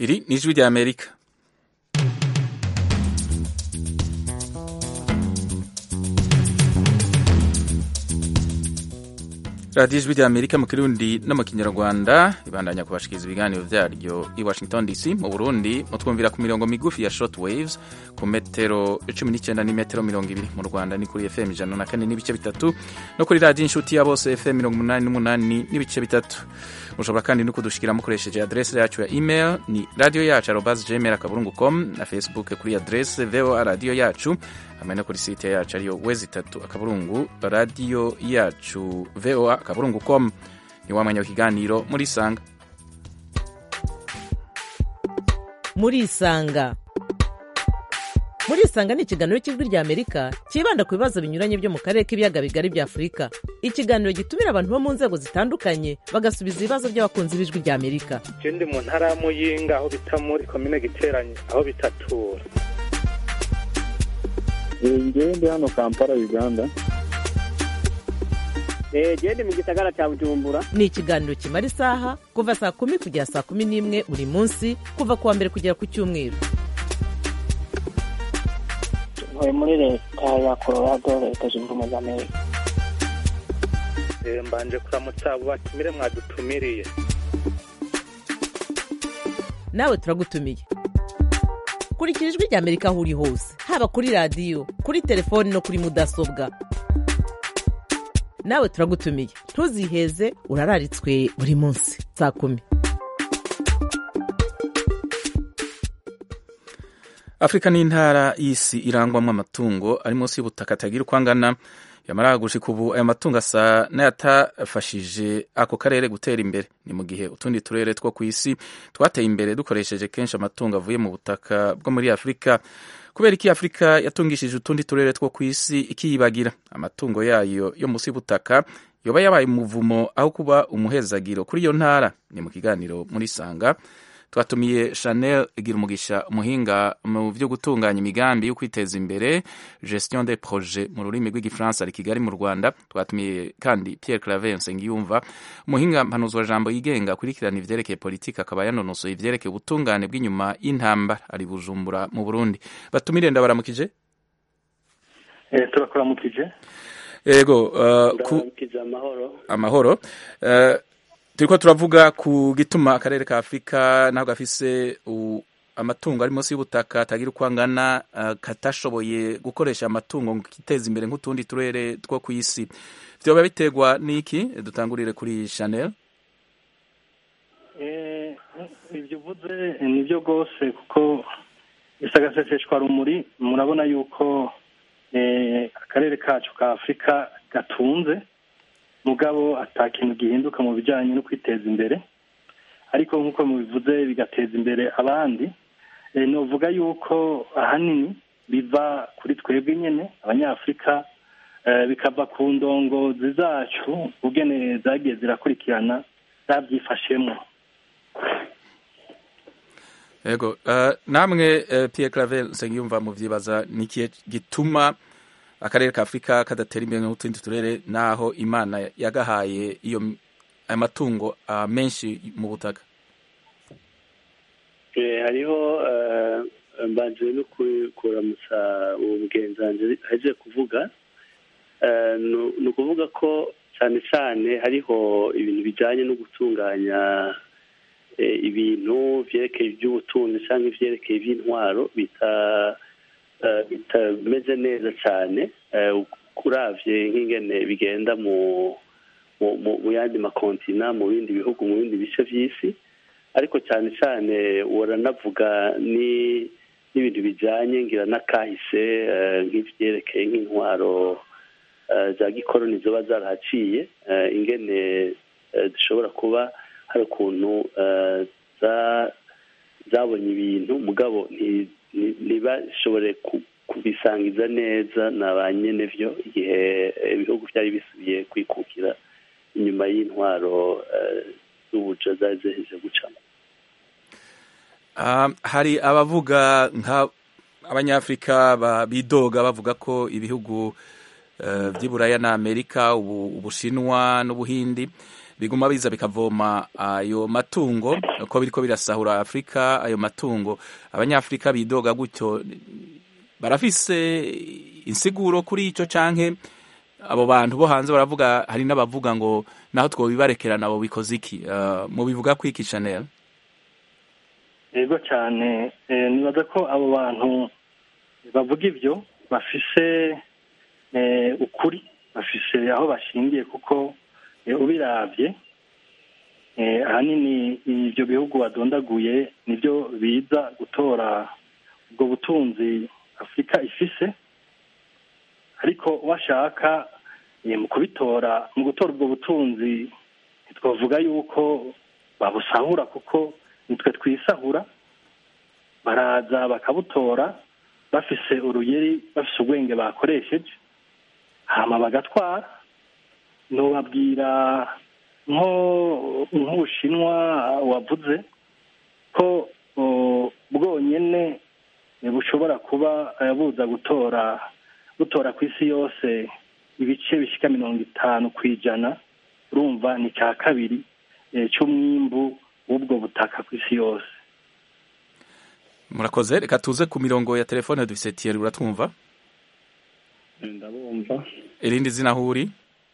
Iri ni ijwi rya Amerika. radiyo ijwi rya Amerika mu Kirundi no mu Kinyarwanda ibandanya kubashikiriza ibiganiro vyaryo i Washington DC. Mu Burundi mutwumvira ku mirongo migufi ya short waves ku metero 19 n'imetero 20. Mu Rwanda ni kuri FM 104 n'ibice bitatu no kuri radiyo inshuti ya bose FM 88 n'ibice bitatu. Mushobora kandi no kudushikira mukoresheje adresse yacu ya email ni radio@gmail.com na Facebook kuri adresse VOA radio yacu hamwe no kuri site yacu ariyo wezi3 radio yacu VOA.com. Ni wamanya w'ikiganiro muri Sanga. Muri Sanga ni ikiganiro cy'ijwi rya Amerika kibanda ku bibazo binyuranye byo mu karere k'ibiyaga bigari bya Afurika. Ikiganiro gitumira abantu bo mu nzego zitandukanye bagasubiza ibibazo by'abakunzi b'ijwi rya Amerika. Ndi mu ntara ya Muyinga aho bita muri commune Giteranye aho bitatura. Ndi hano Kampala Uganda. Ndi mu gisagara cya Bujumbura. Ni ikiganiro kimara isaha kuva saa 10 kugera saa 11 buri munsi kuva kuwa mbere kugera ku cyumweru. Muri leta ya Colorado leta zunze ubumwe za Amerika. Mbanje kuramutsa abo batumire mwadutumiriye. Nawe turagutumiye. Kurikira ijwi rya Amerika aho uri hose, haba kuri radio, kuri telefone no kuri mudasobwa. Nawe turagutumiye. Ntuziheze urararitswe buri munsi saa 10. Afrika ni intara y'isi irangwamwo amatungo ari munsi y'ubutaka atagira uko angana. Yamara gushika ubu aya matungo asa n'ayatafashije ako karere gutera imbere. Ni mu gihe utundi turere two kw'isi twateye imbere dukoresheje kenshi amatungo avuye mu butaka bwo muri Afrika. Kubera iki Afrika yatungishije utundi turere two kw'isi ikiyibagira amatungo yayo yo munsi y'ubutaka yoba yabaye umuvumo aho kuba umuhezagiro kuri iyo ntara. Ni mu kiganiro muri Sanga twatumiye Chanel Girumugisha umuhinga mu byo gutunganya imigambi yo kwiteza imbere gestion des projets mu rurimi rw'igifaransa ari Kigali mu Rwanda. Twatumiye kandi Pierre Claver Nsengiyumva umuhinga mpanuzwa jambo yigenga kurikirana ivyerekeye politike akaba yanonosoye ivyerekeye ubutungane bw'inyuma y'intambara ari Bujumbura mu Burundi. Batumire ndabaramukije. Turakuramukije. Yego amahoro. Turiko turavuga ku gituma akarere ka Afrika naho gafise amatungo ari munsi y'ubutaka atagira uko angana katashoboye gukoresha amatungo ngo kiteze imbere nk'utundi turere two kw'isi. Vyoba biterwa n'iki? Dutangurire kuri Chanel. Ibyo uvuze nibyo rwose kuko isagaseseshwa rumuri murabona yuko akarere kacu ka Afrika gatunze mugabo atakintu gihinduka mu bijyanye no kwiteza imbere, ariko nk'uko mubivuze bigateza imbere abandi. Novuga yuko ahanini biva kuri twebwe nyene abanyafrika, bikava ku ndongozi zacu ubwene zagiye zirakurikirana zabyifashemwo. Yego namwe Pierre Claver Nsengiyumva muvyibaza niki gituma akarere ka Afrika kadatera imbere n'utundi turere naho Imana yagahaye iyo amatungo menshi mu butaka? Hariho mbanje no kuramutsa ubugenzanje haje kuvuga no kuvuga ko cyane cyane hariho ibintu bijanye no gutunganya ibintu vyerekeye iby'ubutunzi cyangwa ivyerekeye iby'intwaro bitameze neza cyane kuravye nk'ingene bigenda mu yandi makontina mu bindi bihugu mu bindi bice vy'isi, ariko cyane cyane uranavuga n'ibintu bijanye ngira n'akahise nk'ivyerekeye nk'intwaro za gikoroni zoba zarahaciye, ingene zishobora kuba hari ukuntu zabonye ibintu mugabo ntibashobore kubisangiza neza na ba nyene vyo igihe ibihugu vyari bisubiye kwikukira inyuma y'intwaro z'ubuja zari ziheje gucamo. Hari abavuga nka abanyafrika bidoga bavuga ko ibihugu vy'Iburaya na Amerika Ubushinwa n'Ubuhindi biguma biza bikavoma ayo matungo ko biriko birasahura Afrika ayo matungo abanyafrika bidoga gutyo barafise insiguro kuri ico canke abo bantu bo hanze baravuga hari n'abavuga ngo naho twobibarekera nabo bikoze iki mu bivuga kwiki Chanel yego cyane nibaza ko abo bantu bavuga ibyo bafise ukuri bafise aho bashingiye kuko ubiravye ahanini ibyo bihugu badondaguye nibyo biza gutora ubwo butunzi Afrika ifise ariko washaka mu gutora ubwo butunzi ntitwavuga yuko babusahura kuko nitwe twisahura baraza bakabutora bafise uruyeri bafise ubwenge bakoresheje hama bagatwara nobabwira nk'Ubushinwa wavuze ko bwonyene bushobora kuba buza gutora ku isi yose ibice bishika 50% urumva ni cya kabiri cy'umwimbu w'ubwo butaka ku isi yose. Murakoze, reka tuze ku mirongo ya telefone dufise Thierry, uratwumva? Ndabumva. Irindi zina huri?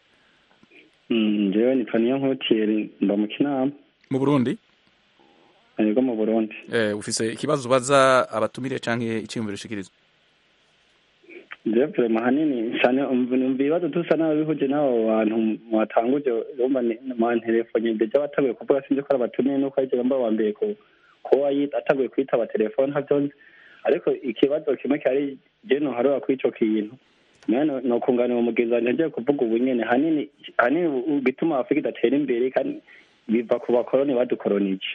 Jewe ni Paniyo Nkotiyeri mba mu Kinama. Mu Burundi? Yego mu Burundi. Ufise ikibazo ubaza abatumire canke iciyumviro ushikiriza? Jewe mahanini cyane umva ibibazo dusa n'abihuje n'abo bantu mwatanguje urumva mu telefone ndeje bataguye kuvuga sinzi ko abatumire nuko ari mba wa mbere ko ataguye kwitaba telefone havyonze ariko ikibazo kimwe cyari je no haro kwico kintu none no kunganira umugenzi wanje nje kuvuga ubunyene hanini bituma Afrika idatera imbere kandi biva ku bakoroni badukoronije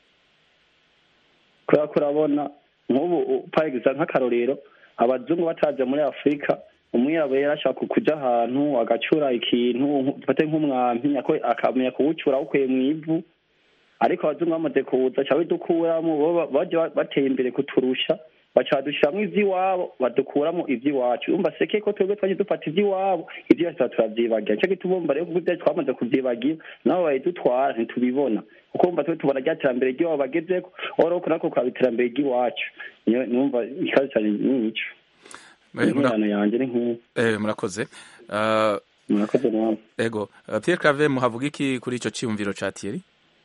kurabona nk'ubu payigisa nk'akarorero abazungu bataje muri Afrika umwirabura yarashaka kuja ahantu agacura ikintu fate nk'umwampi akamenya kuwucura ukuye mu ivu ariko abazungu bamaze kuza ca bidukuramo baje bateye imbere kuturusha bacadushiramwo ivy'iwabo badukuramo ivy'iwacu urumva seke ko twebwe twaje dufata ivy'iwabo ivyo yose turavyibagira nico gituma rero kuko twamaze kuvyibagira nabo bayidutwara ntitubibona kuko umva twe tubona ryaterambere ry'iwabo bagezeko oroko nako kwa iterambere ry'iwacu numva ikaze cyane nico murano yanje ni nk'ubu murakoze murakoze nawe ego Pierre Claver muhavuga iki kuri ico ciyumviro ca Thierry?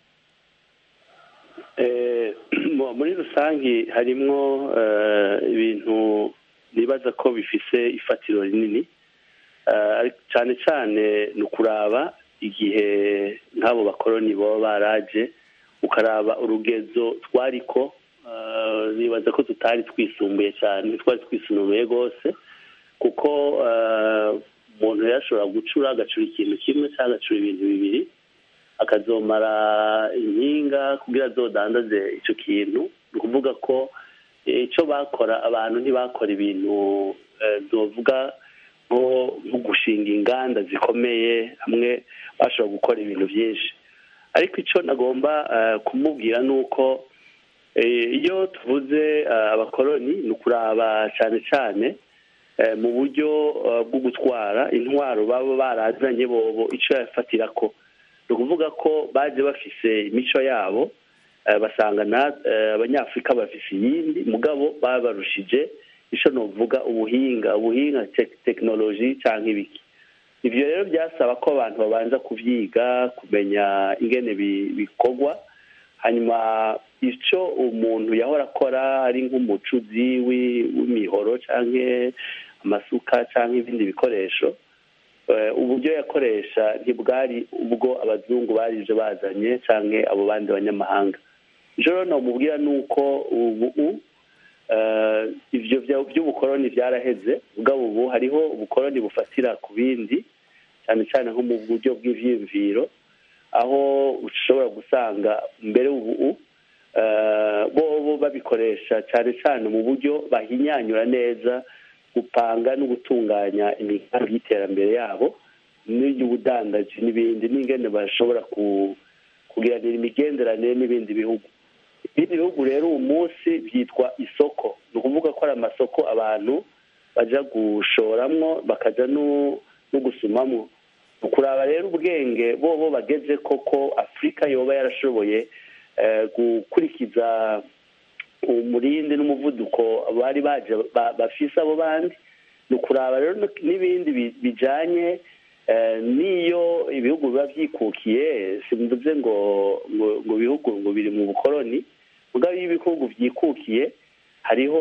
Muri rusangi harimwo ibintu nibaza ko bifise ifatiro rinini cyane cyane ni ukuraba igihe nk'abo bakoroni baba baraje ukaraba urugezo twariko nibaza ko tutari twisumbuye cyane twari twisumbuye rwose kuko umuntu yashobora gucura agacura ikintu kimwe cyangwa agacura ibintu bibiri akazomara inkinga kugira azodandaze icyo kintu ni ukuvuga ko icyo bakora abantu ntibakora ibintu zovuga nko gushinga inganda zikomeye hamwe bashobora gukora ibintu byinshi ariko icyo nagomba kumubwira ni uko iyo tuvuze abakoroni ni ukuraba cyane cyane mu buryo bwo gutwara intwaro baba barazanye bobo icyo yafatira ko ni ukuvuga ko baje bafise imico yabo basanga abanyafurika bafise iyindi mugabo babarushije icyo novuga ubuhinga tekinoloji cyangwa ibiki ibyo rero byasaba ko abantu babanza kubyiga kumenya ingene bikorwa hanyuma icyo umuntu yahora akora ari nk'umucuzi w'imihoro cyangwa amasuka cyangwa ibindi bikoresho uburyo yakoresha ntibwari ubwo abazungu barije bazanye cyangwa abo bandi banyamahanga rero namubwira ni uko ubu ibyo by'ubukoroni byaraheze ubwabo ubu hariho ubukoroni bufatira ku bindi cyane cyane nko mu buryo bw'ivyiyumviro aho ushobora gusanga mbere ubu bo babikoresha cyane cyane mu buryo bahinyanyura neza gupanga no gutunganya imigambi y'iterambere yabo n'iy'ubudandaji n'ibindi n'ingene bashobora kugiranira imigenderanire n'ibindi bihugu ibindi bihugu rero uyu munsi byitwa isoko ni ukuvuga ko ari amasoko abantu baja gushoramwo bakaja no gusumamwo ukuraba rero ubwenge bo bageze koko Afurika yoba yarashoboye gukurikiza umurindi n'umuvuduko bari baje bafise abo bandi, ni ukuraba rero n'ibindi bijanye niyo ibihugu biba byikukiye. simvuze ngo ibihugu ngo biri mu bukoroni, mugabo iyo ibihugu byikukiye hariho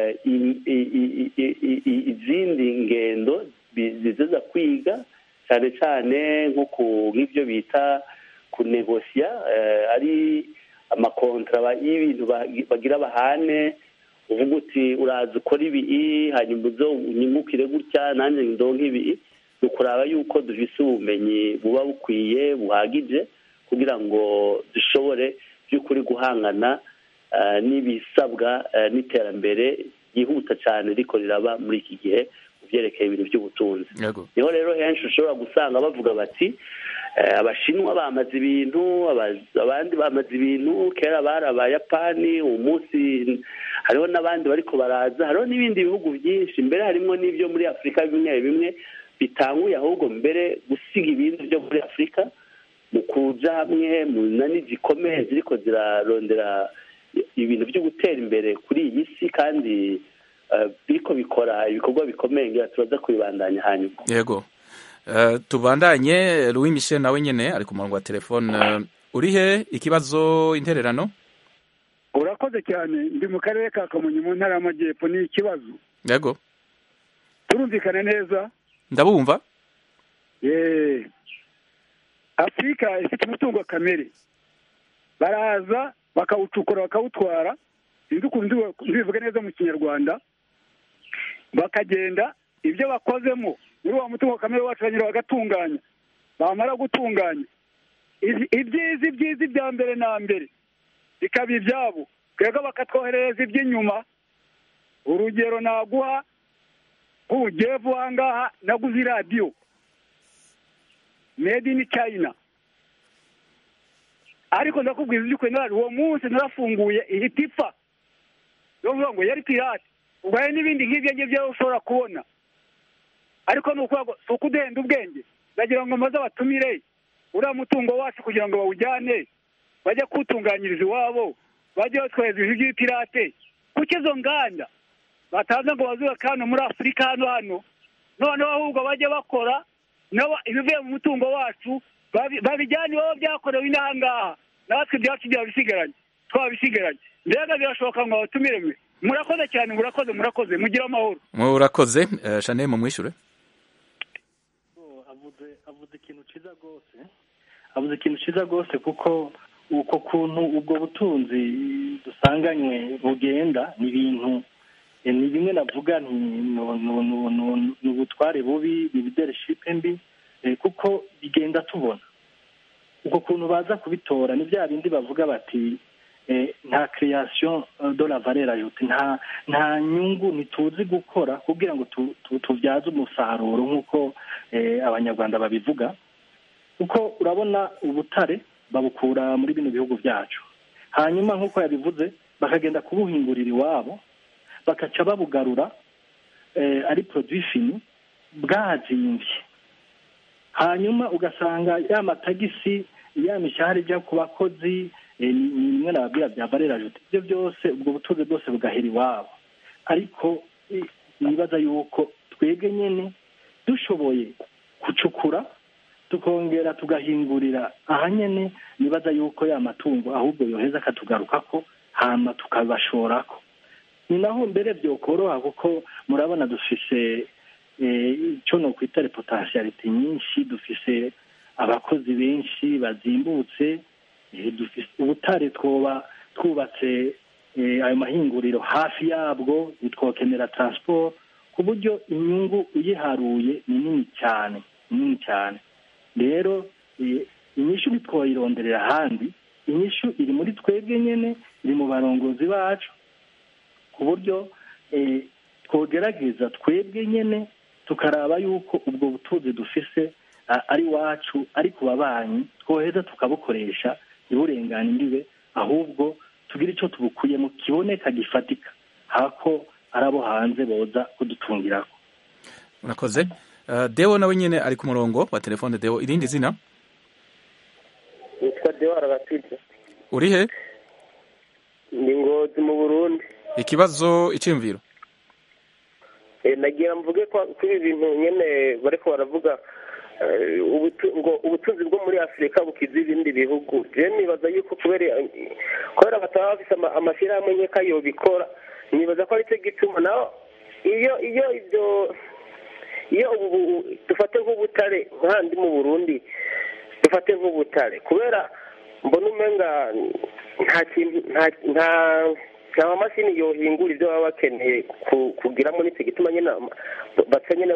izindi ngendo ziza kwiga, cyane cyane nk'ibyo bita kunegosiya, ari amakontra y'ibintu bagira bahane, uvuga uti uraza ukora ibi hanyuma unyungukire gutya nanjye ndonke ibi. ni ukuraba yuko dufise ubumenyi buba bukwiye buhagije kugira ngo dushobore by'ukuri guhangana n'ibisabwa n'iterambere ryihuta cyane riko riraba muri iki gihe byerekeye ibintu by'ubutunzi. Niho rero henshi ushobora gusanga bavuga bati abashinwa bamaze ibintu, abandi bamaze ibintu, kera bari abayapani, uyu munsi hariho n'abandi bariko baraza, hariho n'ibindi bihugu byinshi, mbere harimo n'ibyo muri Afurika bimwe bimwe bitanguye ahubwo mbere gusiga ibindi byo muri Afurika mu kuja hamwe mu nani zikomeye ziriko zirarondera ibintu byo gutera imbere kuri iyi si, kandi biriko bikora ibikorwa bikomeye ngira turaza kubibandanya hanyuma. Yego. Tubandanye. Louis Michel nawe nyene ari ku murongo wa telefone. Urihe ikibazo intererano? Urakoze cyane, ndi mu karere ka Kamonyi mu ntara y'Amajyepfo. Ni ikibazo. Yego. Turumvikana neza? Ndabumva. Afurika ifite umutungo kamere, baraza bakawucukura bakawutwara, sinzi ukuntu ndivuga neza mu Kinyarwanda, bakagenda ibyo bakozemo muri wa mutungo kamere wacu banyura bagatunganya, bamara gutunganya ibyiza bya mbere na mbere bikaba ibyabo, twebwe bakatwoherereza iby'inyuma. Urugero naguha nk'ubugevu ahangaha naguze iradiyo made in China, ariko ndakubwiza iby'ukuri uwo munsi narafunguye ihita ipfa, bavuga ngo yari pirate. Ubwo hari n'ibindi nk'ibyo ngibyo ushobora kubona, ariko ni ukuduhenda ubwenge. Ndagira ngo maze abatumire uriya mutungo wacu kugira ngo bawujyane bajye kuwutunganyiriza iwabo, bajye batwohereza ibintu by'ipirate. Kuko izo nganda bataza ngo bazubake hano muri Afurika hano noneho ahubwo bajye bakora ibivuye mu mutungo wacu babijyane iwabo byakorewe inaha ngaha, natwe ibyacu byabisigaranye twabisigaranye. Mbega birashoboka ngo abatumire mwe. Murakoze cyane, murakoze mugira amahoro. Murakoze. Chanel mumwishure. avuze ikintu ciza gose kuko uko kuntu ubwo butunzi dusanganywe bugenda ni ibintu ni bimwe navuga ni ubutware bubi, ni leadership mbi, kuko bigenda tubona uko kuntu baza kubitora. ni bya bindi bavuga bati nta création de la valeur ajoutée, nta nyungu ntituzi gukora kugira ngo tubyaze umusaruro nk'uko abanyarwanda babivuga. kuko urabona ubutare babukura muri bino bihugu byacu, hanyuma nk'uko yabivuze bakagenda kubuhingurira iwabo, bakaca babugarura ari produit fini bwazimbye, hanyuma ugasanga ya matagisi, ya mishahara ijya ku bakozi, ni bimwe nababwira bya valeur ajoutée. Ibyo byose ubwo butunzi bwose bugahera iwabo. Ariko nibaza yuko twebwe nyene dushoboye gucukura tukongera tugahingurira aha nyene, nibaza yuko ya matungo ahubwo yoheza akatugarukako hama tukabashorako. ni naho mbere byokoroha, kuko murabona dufise icyo no kwita potentialite nyinshi, dufise abakozi benshi bazimbutse, dufise ubutare twoba twubatse ayo mahinguriro hafi yabwo, ntitwokenera transport, ku buryo inyungu uyiharuye ni nini cyane. Rero inyishu ntitwoyironderera ahandi, inyishu iri muri twebwe nyene, iri mu barongozi bacu, ku buryo twogerageza twebwe nyene tukaraba yuko ubwo butunzi dufise ari wacu, ari ku babanyi, twoheza tukabukoresha ntiburengane imbibe, ahubwo tugira icyo tubukuyemo kiboneka gifatika, hako arabo hanze boza kudutungirako. Murakoze. Deo nawe nyene ari ku murongo wa telefone. Deo, irindi zina? Nitwa Deo Arabatije. Uri he? Ni Ngozi mu Burundi. Ikibazo iciyumviro? Nagira mvuge ko kuri ibintu nyene bariko baravuga ubutunzi bwo muri Afurika bukiza ibindi bihugu. Je nibaza yuko kubera bataba bafise amashyirahamwe nkeka yobikora, nibaza ko ari cyo gituma naho iyo ubu dufate nk'ubutare nk'ahandi mu Burundi, dufate nk'ubutare kubera mbona umenga nta mamashini yohingura ibyo baba bakeneye kugiramo n'icyo gituma nyine baca nyine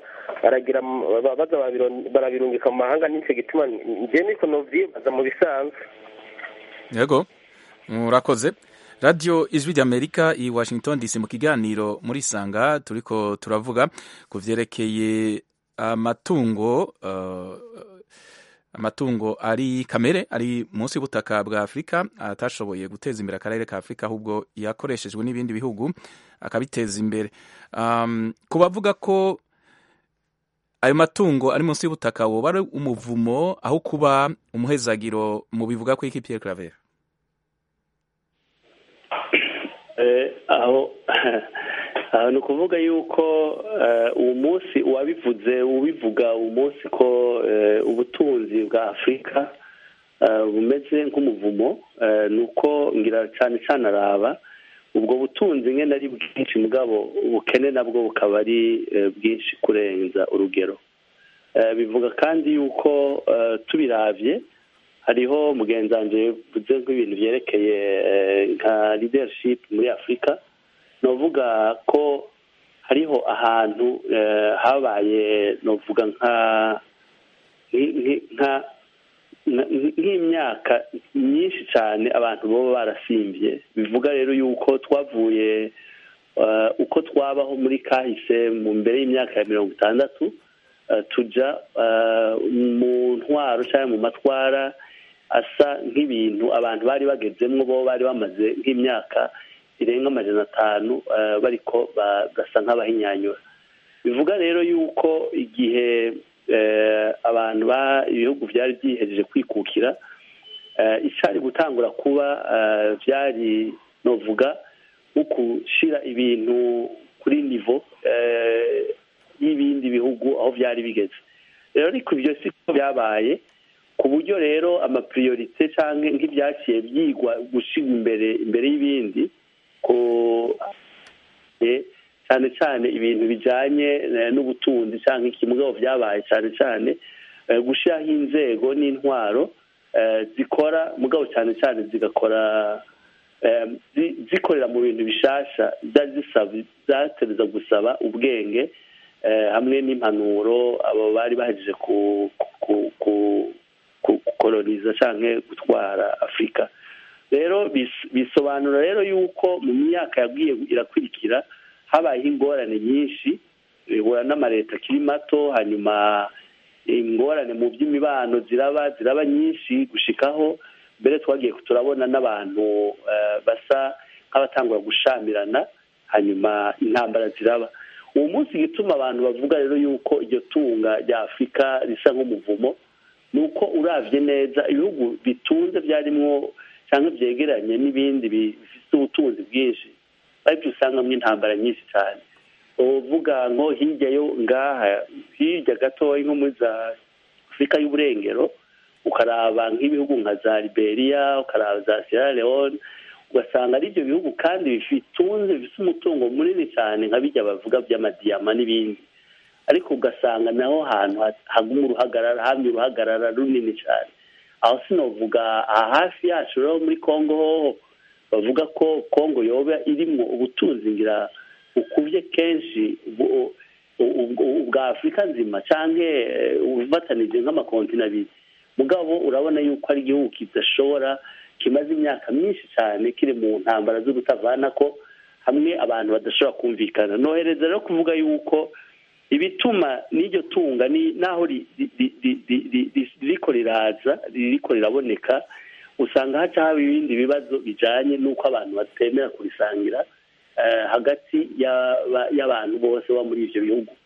barabirungika mu mahanga n'icyo gituma njye niko novyibaza mu bisanzwe. Yego, murakoze. Radio Ijwi ry'Amerika i Washington DC mu kiganiro muri Sanga turiko turavuga ku vyerekeye amatungo ari kamere ari munsi y'ubutaka bwa Afrika atashoboye guteza imbere akarere ka Afrika ahubwo yakoreshejwe n'ibindi bihugu akabiteza imbere. Kubavuga ko ayo matungo ari munsi y'ubutaka woba ari umuvumo aho kuba umuhezagiro mu bivuga ko iki Pierre Claver? aho ni ukuvuga yuko uwo munsi ubivuga uwo munsi ko ubutunzi bwa Afurika bumeze nk'umuvumo, ni uko ngira cyane cyane araba ubwo butunzi nyine ari bwinshi mugabo ubukene nabwo bukaba ari bwinshi kurenza urugero. Bivuga kandi yuko tubiravye hariho mugenzi wanje vuze nk'ibintu byerekeye nka leadership muri Afurika, novuga ko hariho ahantu habaye novuga nk'imyaka myinshi cyane abantu boba barasimbye. Bivuga rero yuko twavuye uko twabaho muri kahise mu mbere y'imyaka ya 60 tuja mu ntwaro cyangwa mu matwara asa nk'ibintu abantu bari bagezemwo bo bari bamaze nk'imyaka irenga 500 bariko bagasa nk'abahinyanyura. Bivuga rero yuko igihe abantu ibihugu byari byihejeje kwikukira, icari gutangura kuba byari novuga nko gushira ibintu kuri nivo y'ibindi bihugu aho byari bigeze. Rero ariko ibyo siko byabaye, ku buryo rero amapriorite cyangwa nk'ibyaciye byigwa gushira imbere y'ibindi cyane cyane ibintu bijanye n'ubutunzi cyangwa ikimugabo byabaye cyane cyane gushiraho inzego n'intwaro zikora mugabo cyane cyane zigakora zikorera mu bintu bishasha zateza gusaba ubwenge hamwe n'impanuro abo bari bahejeje kukoloniza cyangwa gutwara Afurika. Rero bisobanura rero yuko mu myaka yagiye irakurikira habaye ingorane nyinshi, bihura n'amareta akiri mato, hanyuma ingorane mu by'imibano ziraba nyinshi gushikaho mbere twagiye turabona n'abantu basa nk'abatangura gushamirana, hanyuma intambara ziraba. Uwo munsi gituma abantu bavuga rero yuko iryo tunga rya Afurika risa nk'umuvumo, nuko uravye neza ibihugu bitunze byarimwo cyangwa byegeranye n'ibindi bifite ubutunzi bwinshi ariko usangamwe intambara nyinshi cyane. Uvuga ngo hirya gatoya nko muri za Afurika y'uburengero, ukaraba nk'ibihugu nka za Liberia, ukaraba za Sierra Leone, ugasanga ari ibyo bihugu kandi bitunze bifite umutungo munini cyane nka bijya bavuga by'amadiyama n'ibindi, ariko ugasanga naho hantu haguma uruhagarara runini cyane. Aho sinovuga hafi yacu rero muri Kongo ho bavuga ko Kongo yoba irimo ubutunzi ngira ukuvye kenshi ubwa Afurika nzima canke ubatanije nk'amakontina abiri, mugabo urabona yuko ari igihugu kidashobora, kimaze imyaka myinshi cyane kiri mu ntambara zo gutavana ko hamwe abantu badashobora kumvikana. Nohereza rero kuvuga yuko ibituma n'iryo tunga naho ririko riraboneka, usanga haca haba ibindi bibazo bijanye n'uko abantu batemera kurisangira hagati y'abantu bose bo muri ivyo bihugu.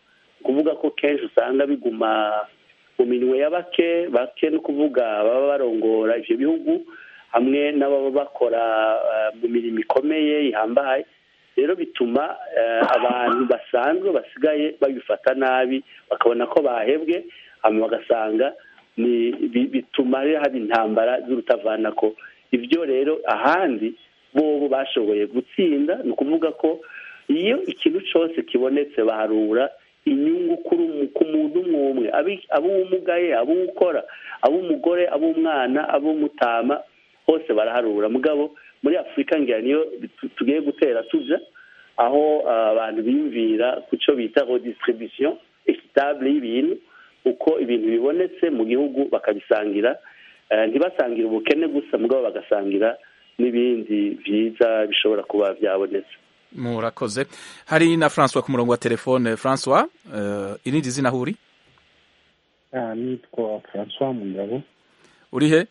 kuvuga ko kenshi usanga biguma mu minwe ya bake no kuvuga baba barongora ivyo bihugu hamwe n'ababa bakora mu mirimo ikomeye ihambaye. Rero bituma abantu basanzwe basigaye babifata nabi, bakabona ko bahebwe, hanyuma bagasanga bituma haba intambara z'urutavanako. Ivyo rero ahandi bobo bashoboye gutsinda, ni ukuvuga ko iyo ikintu cyose kibonetse baharura inyungu ku muntu umwe, ab'umugaye, ab'ukora, ab'umugore, ab'umwana, ab'umutama, hose baraharura. Mugabo muri Afurika ngira niyo tugiye gutera tuja aho abantu biyumvira ku cyo bita redistribution équitable y'ibintu, uko ibintu bibonetse mu gihugu bakabisangira, ntibasangira ubukene gusa, mugabo bagasangira n'ibindi byiza bishobora kuba byabonetse. Murakoze. Hari na François ku murongo wa telefone. François, irindi zina huri? Nitwa François Mugabo. Uri he?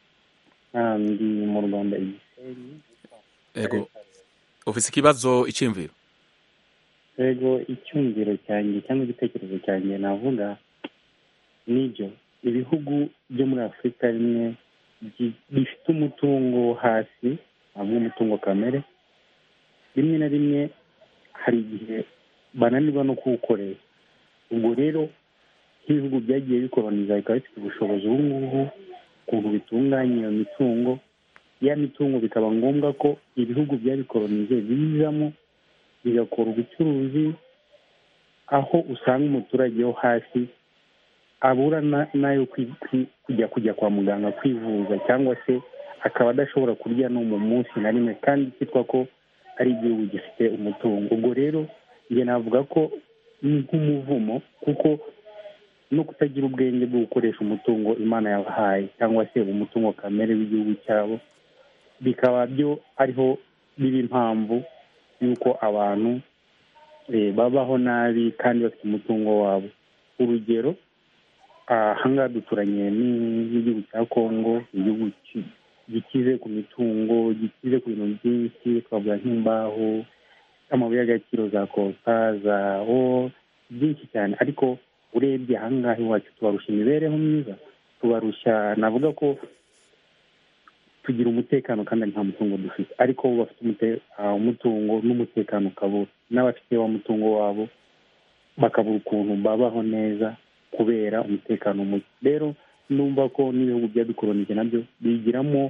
Ndi mu Rwanda Gisenyi. Ego. Ufise ikibazo iciyumviro? Ego, icyumviro cyanjye cyangwa igitekerezo cyanjye navuga nibyo ibihugu byo muri Afurika rimwe bifite umutungo hasi, hamwe umutungo kamere, rimwe na rimwe hari igihe bananirwa no kuwukoresha. Ubwo rero nk'ibihugu byagiye bikoloniza bikaba bifite ubushobozi ubu ngubu ukuntu bitunganya iyo mitungo, ya mitungo bikaba ngombwa ko ibihugu byabikolonize bizamo bigakora ubucuruzi, aho usanga umuturage wo hasi abura nayo kujya kwa muganga kwivuza, cyangwa se akaba adashobora kurya no mu munsi na rimwe, kandi cyitwa ko ari igihugu gifite umutungo. Ubwo rero njye navuga ko ni nk'umuvumo, kuko no kutagira ubwenge bwo gukoresha umutungo Imana yabahaye cyangwa se umutungo kamere w'igihugu cyabo, bikaba byo ariho biba impamvu y'uko abantu babaho nabi kandi bafite umutungo wabo. Urugero, ahangaha duturanye n'igihugu cya Kongo, igihugu gikize ku mitungo, gikize ku bintu byinshi, twavuga nk'imbaho, amabuye y'agaciro, za kopa, za byinshi cyane. Ariko urebye ahangaha iwacu tubarusha imibereho myiza, tubarusha, navuga ko tugira umutekano kandi nta mutungo dufite, ariko bo bafite umutungo n'umutekano ukabura, n'abafite wa mutungo wabo bakabura ukuntu babaho neza kubera umutekano muke. Rero numva ko n'ibihugu byadukolonije nabyo bigiramo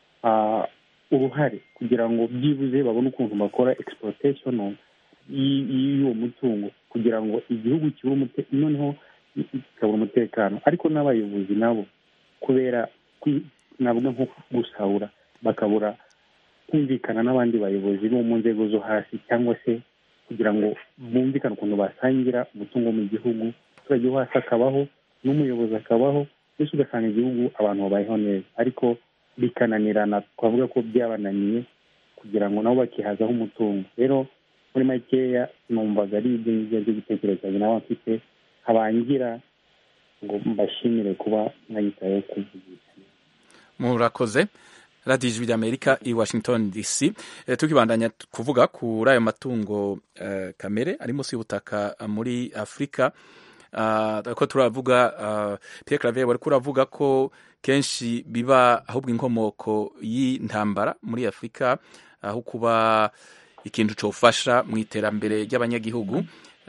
uruhare kugira ngo byibuze babone ukuntu bakora exploitation y'uwo mutungo, kugira ngo igihugu noneho kikabura umutekano. Ariko n'abayobozi nabo kubera navuga nko gusahura, bakabura kumvikana n'abandi bayobozi bo mu nzego zo hasi, cyangwa se kugira ngo bumvikane ukuntu basangira umutungo mu gihugu, umuturage wo hasi akabaho n'umuyobozi akabaho, mbese ugasanga igihugu abantu babayeho neza. Ariko bikananirana, twavuga ko byabananiye kugira ngo nabo bakihazaho umutungo. Rero muri makeya numvaga ari ibyo ngibyo by'igitekerezo cyanjye nawe mfite, habangira ngo mbashimire kuba mwayitayeho kuvugisha. Murakoze. Radio Ijwi ry'Amerika i Washington DC. Tukibandanya kuvuga kuri ayo matungo kamere ari munsi y'ubutaka muri Afurika, ko turavuga Pierre Claver wari kuravuga ko kenshi biba ahubwo inkomoko y'intambara muri Afurika, aho kuba ikintu cofasha mu iterambere ry'abanyagihugu.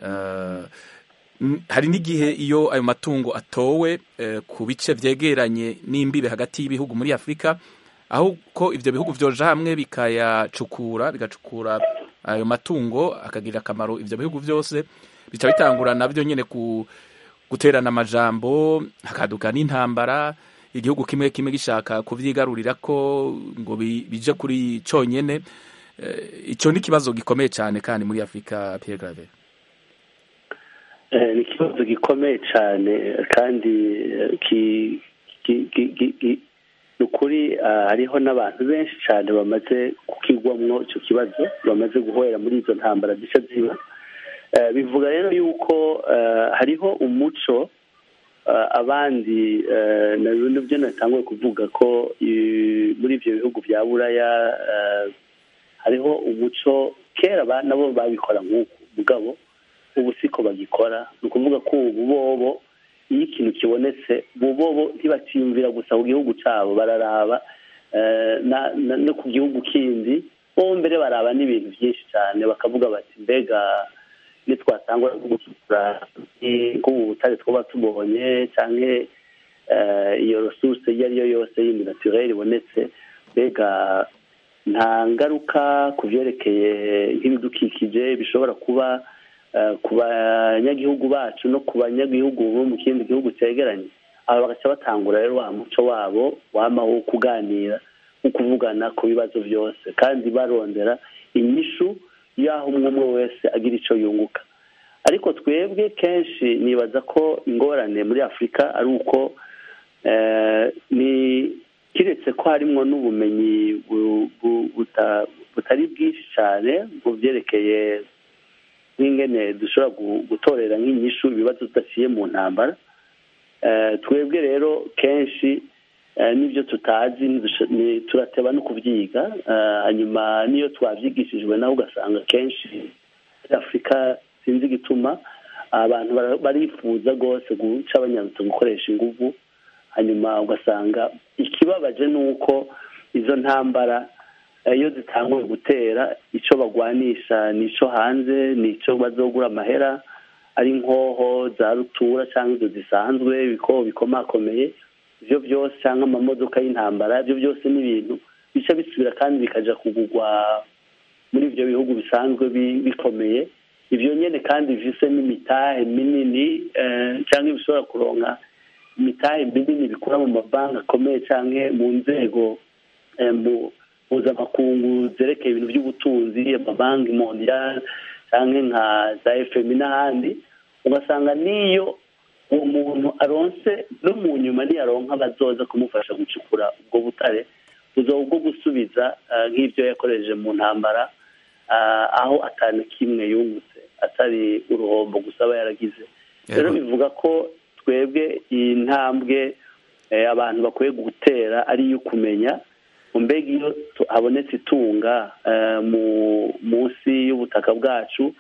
Hari n'igihe iyo ayo matungo atowe ku bice vyegeranye n'imbibe hagati y'ibihugu muri Afurika, aho ko ivyo bihugu vyoja hamwe bigacukura ayo matungo akagirira akamaro ivyo bihugu vyose, bica bitangura navyo nyene guterana amajambo, hakaduka n'intambara, igihugu kimwe gishaka kuvyigarurira ko ngo bije kuri conyene. Ico ni kibazo gikomeye cyane kandi muri Afurika, Pierre Claver. Ni ikibazo gikomeye cyane kandi nukuri hariho n'abantu benshi cyane bamaze kukigwamwo icyo kibazo, bamaze guhera muri izo ntambara zica ziba. Bivuga rero yuko hariho umuco abandi nabyo natanguye kuvuga ko muri ibyo bihugu bya Buraya hariho umuco kera nabo babikora nk'uko mugabo ubu siko bagikora. Ni ukuvuga ko ubu bobo iyo ikintu kibonetse bobo ntibaciyumvira gusa ku gihugu cyabo, bararaba no ku gihugu kindi. Bo mbere baraba n'ibintu byinshi cyane, bakavuga bati mbega nitwatangwa gusura nk'ubu butare twaba tubonye cyangwa iyo resource iyo ari yo yose y'indi naturelle ibonetse, mbega nta ngaruka ku byerekeye nk'ibidukikije bishobora kuba ku banyagihugu bacu no ku banyagihugu bo mu kindi gihugu cyegeranye. Aba bagaca batangura rero wa muco wabo wamaho kuganira no kuvugana ku bibazo byose, kandi barondera inyishu y'aho umwe wese agira icyo yunguka. Ariko twebwe kenshi nibaza ko ingorane muri Afurika ari uko kiretse ko harimo n'ubumenyi butari bwinshi cyane mu byerekeye nk'ingene dushobora gutorera nk'inyishu ibibazo tudaciye mu ntambara. Twebwe rero kenshi n'ibyo tutazi turateba no kubyiga, hanyuma niyo twabyigishijwe nawe ugasanga kenshi muri Afurika sinzi igituma abantu barifuza rwose guca abanyarutse gukoresha ingufu, hanyuma ugasanga ikibabaje ni uko izo ntambara iyo zitanguye gutera icyo bagwanisha n'icyo hanze, n'icyo bazogura amahera ari nkoho za rutura cyangwa izo zisanzwe bikomakomeye, ibyo byose cyangwa amamodoka y'intambara, ibyo byose ni ibintu bica bisubira kandi bikajya kugurwa muri ibyo bihugu bisanzwe bikomeye. Ibyo nyine kandi bifise n'imitahe minini cyangwa bishobora kuronka imitahe minini bikura mu mabanki akomeye cyangwa mu nzego mpuzamakungu zerekeye ibintu by'ubutunzi, amabanki mondiale cyangwa nka za FMI n'ahandi. Ugasanga niyo uwo muntu aronse no mu nyuma niyaronka bazoza kumufasha gucukura ubwo butare bwo gusubiza nk'ibyo yakoresheje mu ntambara, aho atanu kimwe yungutse atari uruhombo gusa aba yaragize. Rero bivuga ko twebwe iyi ntambwe abantu bakwiye gutera ari iyo kumenya mbega iyo habonetse itunga munsi y'ubutaka bwacu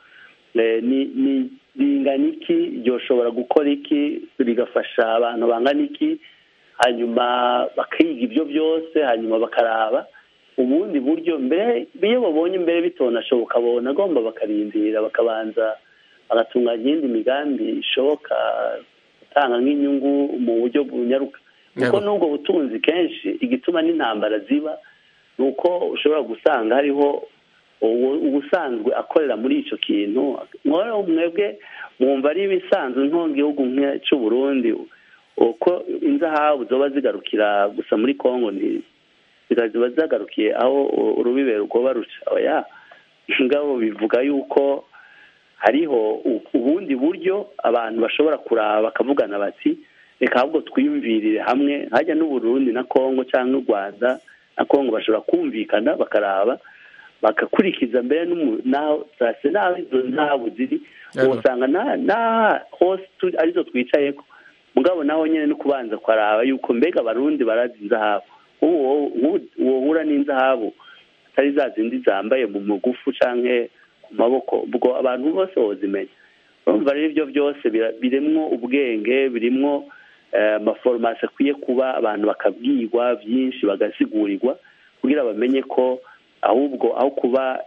ni bingana iki, ryoshobora gukora iki, rigafasha abantu bangana iki, hanyuma bakiga ibyo byose, hanyuma bakaraba ubundi buryo mbere iyo babonye mbere bitonashoboka babona agomba bakarindira bakabanza bagatunganya iyindi migambi ishoboka gutanga nk'inyungu mu buryo bunyaruka. Kuko n'ubwo butunzi kenshi igituma n'intambara ziba ni uko ushobora gusanga hariho ubusanzwe akorera muri icyo kintu. Mwebwe mwumva ari ibisanzwe nk'igihugu cy'u Burundi uko inzahabu zoba zigarukira gusa muri Kongo ziba zagarukiye aho urubibe rugoba ruca. Oya, ngabo bivuga yuko hariho ubundi buryo abantu bashobora kuraba bakavugana bati reka ahubwo twiyumvirire hamwe. Hajya n'Uburundi na Kongo cyangwa n'u Rwanda na Kongo bashobora kumvikana bakaraba bagakurikiza mbere naho izo nzahabu ziri, usanga na hose arizo twicaye ko mugabo naho nyine no kubanza kwaraba yuko mbega abarundi barazi inzahabu. Wohura n'inzahabu atari za zindi zambaye mu mugufu cyangwa ku maboko, ubwo abantu bose bozimenya. Urumva rero ibyo byose biremwo ubwenge, biremwo amaforomasi akwiye kuba abantu bakabwirwa byinshi bagasigurirwa kugira bamenye ko ahubwo aho kuba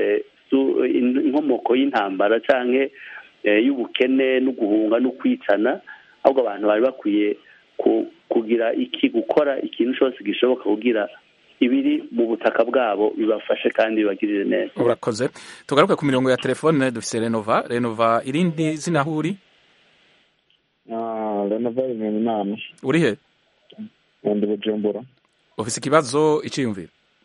inkomoko y'intambara cyangwa y'ubukene no guhunga no kwicana, ahubwo abantu bari bakwiye kugira gukora ikintu cyose gishoboka kugira ibiri mu butaka bwabo bibafashe kandi bibagirire neza. Urakoze. Tugaruke ku mirongo ya telefone dufise Renova irindi zina aho uri? Renova Imana. Uri he? Ndi Bujumbura. Ufise ikibazo iciyumviro?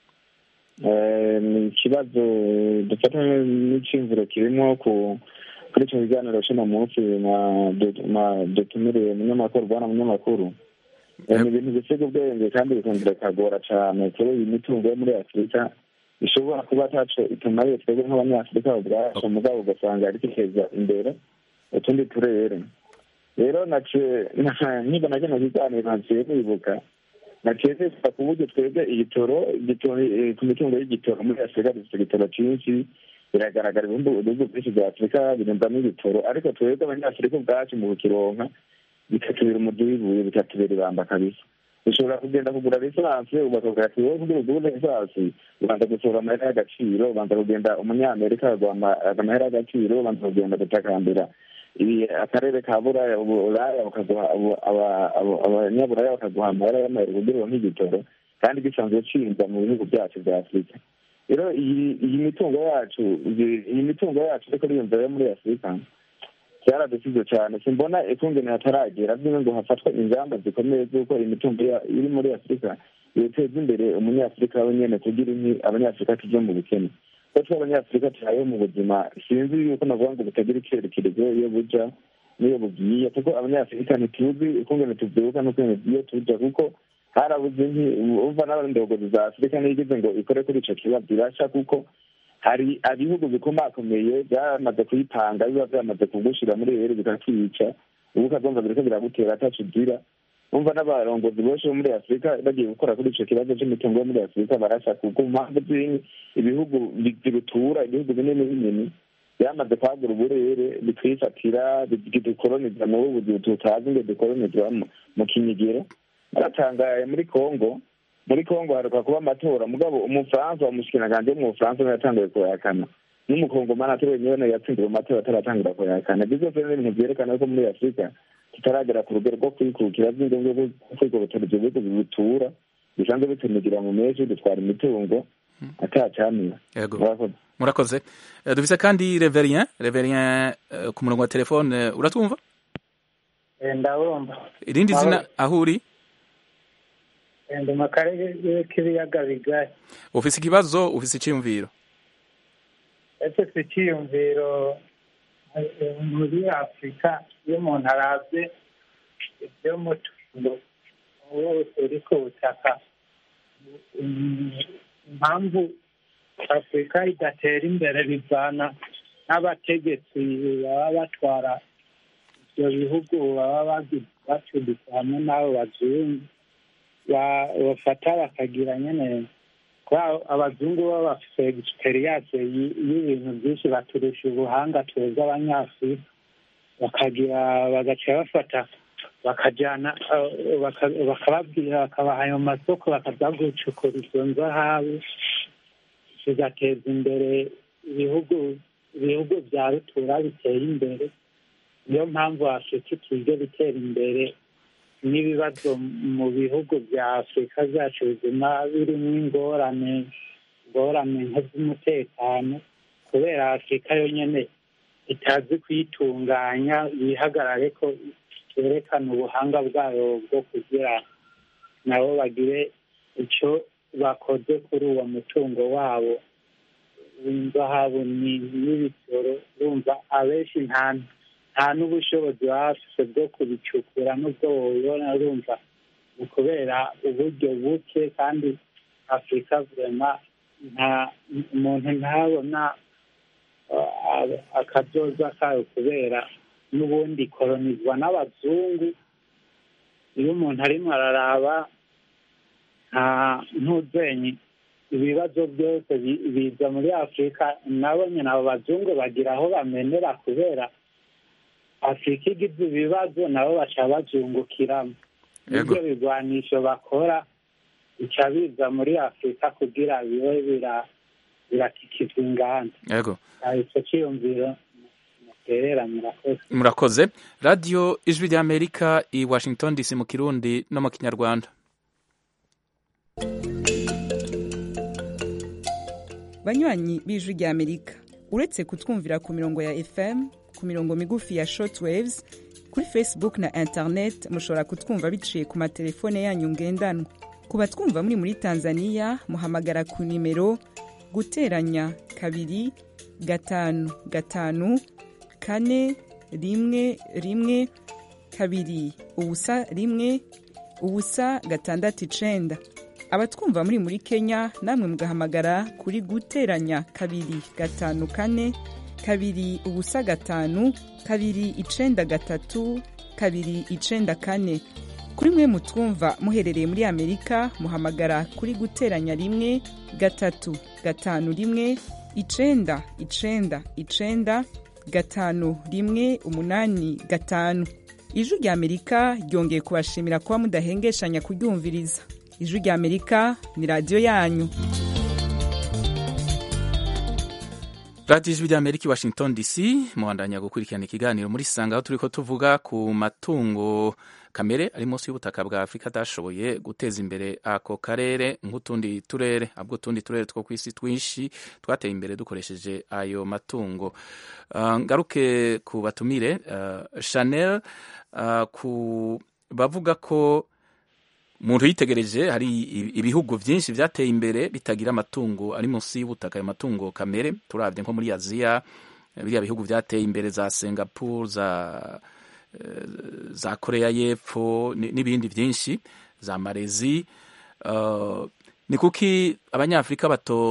Ni ikibazo dufata n'iciyumviro kirimo kuri icyo kiganiro cy'uno munsi dutumiriye munyamakuru. Ni ibintu bisiga ubwenge kandi bikongera bikagora cyane kuri iyi mitungo yo muri Afurika ishobora kuba ataco itumariye twebwe nk'abanyafurika ubwacu, mugabo ugasanga ari kiteza imbere utundi turere. Rero niba na kino kiganiro naciye nibuka naciye ku buryo twebwe igitoro ku mitungo y'igitoro muri Afurika dufite igitoro cyinshi biragaragara ibihugu byinshi bya afurika birundamo ibitoro ariko twebwe abanyafurika ubwacu mu kukironka bikatubera umudu w'ibuye bikatubera ibamba kabisa. ushobora kugenda kugura lisansi ugasohoka ati wowe kugira ugure lisansi ubanza gusohora amahera y'agaciro, ubanza kugenda umunyamerika agaha amahera y'agaciro, ubanza kugenda gutakambira akarere ka buraya bakaguha abanyaburaya bakaguha amahera y'amahera kugira uronke igitoro kandi gisanzwe cinza mu bihugu byacu bya afurika. rero iyi mitungo yacu ariko riyumva yo muri afurika byaradusize cyane. simbona ikungene hataragera bimwe ngo hafatwa ingamba zikomeye z'uko imitungo iri muri afurika yoteza imbere umunyafurika we nyene kugira abanyafurika tuve mu bukene. ko twe abanyafurika turayo mu buzima sinzi yuko navuga ngo butagira icyerekezo iyo buja n'iyo bugiye, kuko abanyafurika ntituzi ikungene tuvyuka n'ukungene iyo tuja, kuko harabuze umva n'abandongozi za afurika ntiyigize ngo ikore kuri ico kibazo irasha, kuko hari ibihugu bikomakomeye byamaze kuyipanga biba byamaze kugushira muri rero bikakwica, ubu ukazumva biriko biragutera ataco ugira. umva n'abarongozi bose bo muri afurika bagiye gukora kuri ico kibazo c'imitungo yo muri afurika barasha, kuko mpamvu z'inyi ibihugu birutura, ibihugu binini binini byamaze kwagura uburere bitwifatira bidukoloniza mu buzi tutazi ngo dukolonizwa mu kinyigiro. baratangaye muri Kongo haruka kuba amatora mugabo umufaransa wamushikiranganje mu Bufaransa yatangiye kuyakana n'umukongomani ati wenyene yatsindiwe amatora ataratangira kuyakana. Bizo vyo ibintu vyerekana ko muri Afurika tutaragera ku rugero rwo kwikukira by'ingo byo kwikubutera ibyo bihugu bitura bisanzwe bitumigira mu meje dutwara imitungo atacamira. Murakoze. Dufise kandi Reverien ku murongo wa telefone, uratwumva? Ndabumva. Irindi zina aho uri? Ndi mu karere k'ibiyaga bigari. Ufise ikibazo, ufise iciyumviro? Ese icyiyumviro muri Afurika iyo umuntu aravye ibyo mutungo wose uri ku butaka, impamvu Afurika idatera imbere bivana n'abategetsi baba batwara ibyo bihugu, baba bacuditse hamwe n'abo bazungu bafata bakagira nyene abazungu baba bafise experience y'ibintu byinshi baturusha ubuhanga twebwe abanyafurika, bagaca bafata bakajana bakababwira bakabaha ayo masoko bakaza gucukura izo nzahabu bigateza imbere ibihugu bya rutura bitera imbere. niyo mpamvu Afurika itige bitera imbere n'ibibazo mu bihugu bya Afurika byacu bizima birimo ingorane nk'iz'umutekano, kubera Afurika yo nyene itazi kwitunganya yihagarare ko yerekana ubuhanga bwayo bwo kugira nabo bagire icyo bakoze kuri uwo mutungo wabo w'inzahabu n'ibitoro. urumva abenshi nta n'ubushobozi baba bafise bwo kubicukura n'ubwo bobibona, urumva ni kubera uburyo buke, kandi Afurika vrema umuntu ntabona akazoza kayo kubera n'ubundi kolonizwa n'abazungu. iyo umuntu arimo araraba ntuzenye ibibazo byose biza muri Afurika, nabo nyine abo bazungu bagira aho bamenera, kubera Afurika igize ibibazo nabo baca bazungukiramo. ibyo bigwanisho bakora bica biza muri Afurika kugira bibe birakikizwa inganda. icyo cyiyumviro muterera. Murakoze. Radio Ijwi ry'Amerika i Washington DC mu Kirundi no mu Kinyarwanda. Banywanyi b'Ijwi ry'Amerika, uretse kutwumvira ku mirongo ya FM, ku mirongo migufi ya shortwaves, kuri Facebook na internet mushobora kutwumva biciye ku matelefone yanyu ngendanwa. Ku batwumva muri Tanzania muhamagara ku nimero guteranya 255 4 1 2 ubusa 1 ubusa 6. Abatwumva muri Kenya namwe mugahamagara kuri guteranya 254 2 ubusa 5 2 93 2 94. Kuri mwe mutwumva muherereye muri Amerika muhamagara kuri guteranya 1 3 5 1 *995 ijwi rya amerika ryongeye kubashimira kuba mudahengeshanya kuryumviriza. ijwi rya amerika ni radiyo yanyu. radiyo ijwi rya amerika i washington dc muhandanya gukurikirana ikiganiro muri sanga aho turiko tuvuga ku matungo kamere ari munsi y'ubutaka bwa afurika atashoboye guteza imbere ako karere nk'utundi turere ahubwo utundi turere two kw'isi twinshi twateye imbere dukoresheje ayo matungo. Ngaruke ku batumire Chanel, ku bavuga ko umuntu yitegereje hari ibihugu byinshi byateye imbere bitagira amatungo ari munsi y'ubutaka, ayo matungo kamere. Turavye nko muri Aziya, biriya bihugu byateye imbere za Singapore, za Korea y'Epfo n'ibindi byinshi, za Malezi. Ni kuki abanyafrika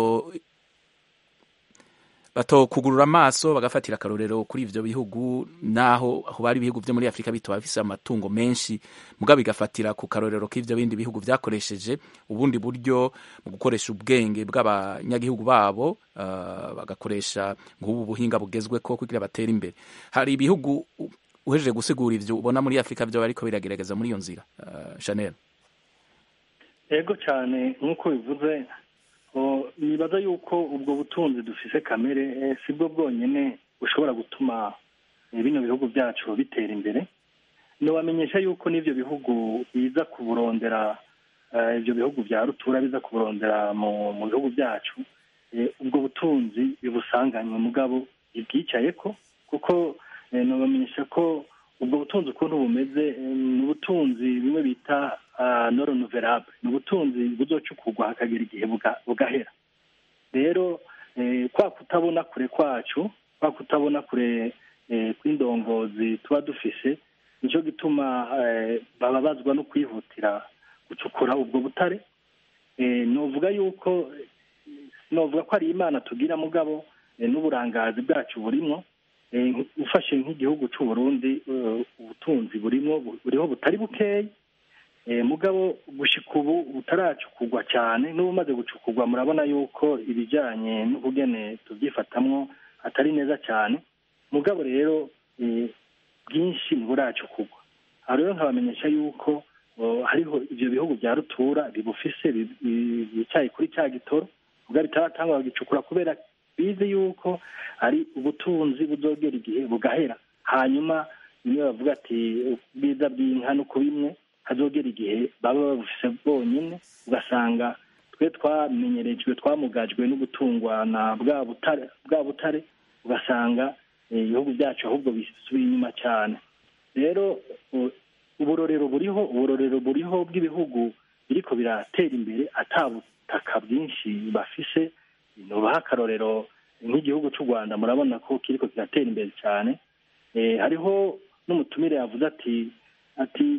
bato kugurura amaso bagafatira akarorero kuri ivyo bihugu, naho bari ibihugu vyo muri Afrika bito bafise amatungo menshi, mugabo bigafatira ku karorero k'ivyo bindi bihugu vyakoresheje ubundi buryo mu gukoresha ubwenge bw'abanyagihugu babo, bagakoresha nk'ubu buhinga bugezweko kugira batere imbere. Hari ibihugu uhejeje gusigura ivyo ubona muri Afrika vyo bariko biragerageza muri iyo nzira? Chanel. Yego cyane, nk'uko bivuze, nibaza yuko ubwo butunzi dufise kamere sibwo bwonyene bushobora gutuma bino bihugu byacu bitera imbere. Nobamenyesha yuko n'ivyo bihugu biza kuburondera, ivyo bihugu vya rutura biza kuburondera mu bihugu byacu, ubwo butunzi bibusanganywe mugabo ibwicayeko, kuko nobamenyesha ko ubwo butunzi ukuntu bumeze ni ubutunzi bimwe bita non renouvelable, ni ubutunzi buzocukurwa hakagera igihe bugahera. Rero kwa kutabona kure kwacu, kwa kutabona kure kw'indongozi tuba dufise, nico gituma bababazwa no kwihutira gucukura ubwo butare. Novuga ko ari Imana tugira, mugabo n'uburangazi bwacu burimwo. Ufashe nk'igihugu c'u Burundi, ubutunzi buriho butari bukeyi, mugabo gushika ubu butaracukurwa cyane. N'ubumaze gucukurwa murabona yuko ibijyanye n'ubugene tubyifatamwo atari neza cyane, mugabo rero bwinshi ntiburacukurwa. Aha rero nkabamenyesha yuko hariho ivyo bihugu vya rutura bibufise bicaye kuri cya gitoro, mugabo bitaratangwa bagicukura kubera bizi yuko ari ubutunzi buzogera igihe bugahera. Hanyuma niyo bavuga ati ubwiza bw'inka no kubimwe hazogera igihe baba babufise bwonyene, ugasanga twe twamenyerejwe twamugajwe no gutungwa na bwa butare, ugasanga ibihugu byacu ahubwo bisubira inyuma cyane. Rero uburorero buriho bw'ibihugu biriko biratera imbere ata butaka bwinshi bafise. Nobaha akarorero nk'igihugu c'u Rwanda, murabona ko kiriko kiratera imbere cyane. Hariho n'umutumire yavuze ati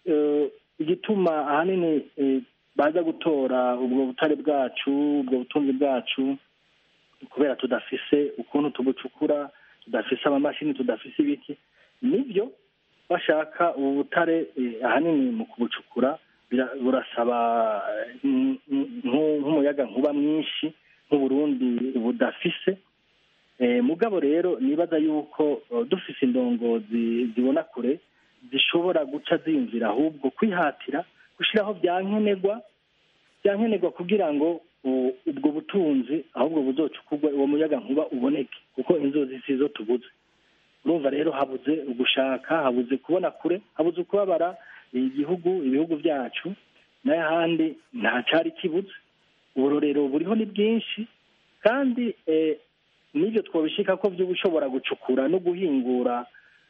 igituma ahanini baza gutora ubwo butare bwacu, ubwo butunzi bwacu, kubera tudafise ukuntu tubucukura, tudafise amamashini, tudafise ibiki. Nibyo bashaka ubu butare ahanini mu kubucukura burasaba nk'umuyaga nkuba mwinshi nk'Uburundi budafise. Mugabo rero nibaza yuko dufise indongozi zibona kure zishobora guca ziyumvira ahubwo kwihatira gushiraho byankenerwa kugira ngo ubwo butunzi ahubwo buzocukurwa, uwo muyaga nkuba uboneke, kuko inzozi sizo tubuze. Urumva rero habuze ugushaka, habuze kubona kure, habuze kubabara ibihugu byacu, n'ahandi nta cari kibuze. Uburorero buriho ni bwinshi, kandi n'ibyo twabishika ko byo gushobora gucukura no guhingura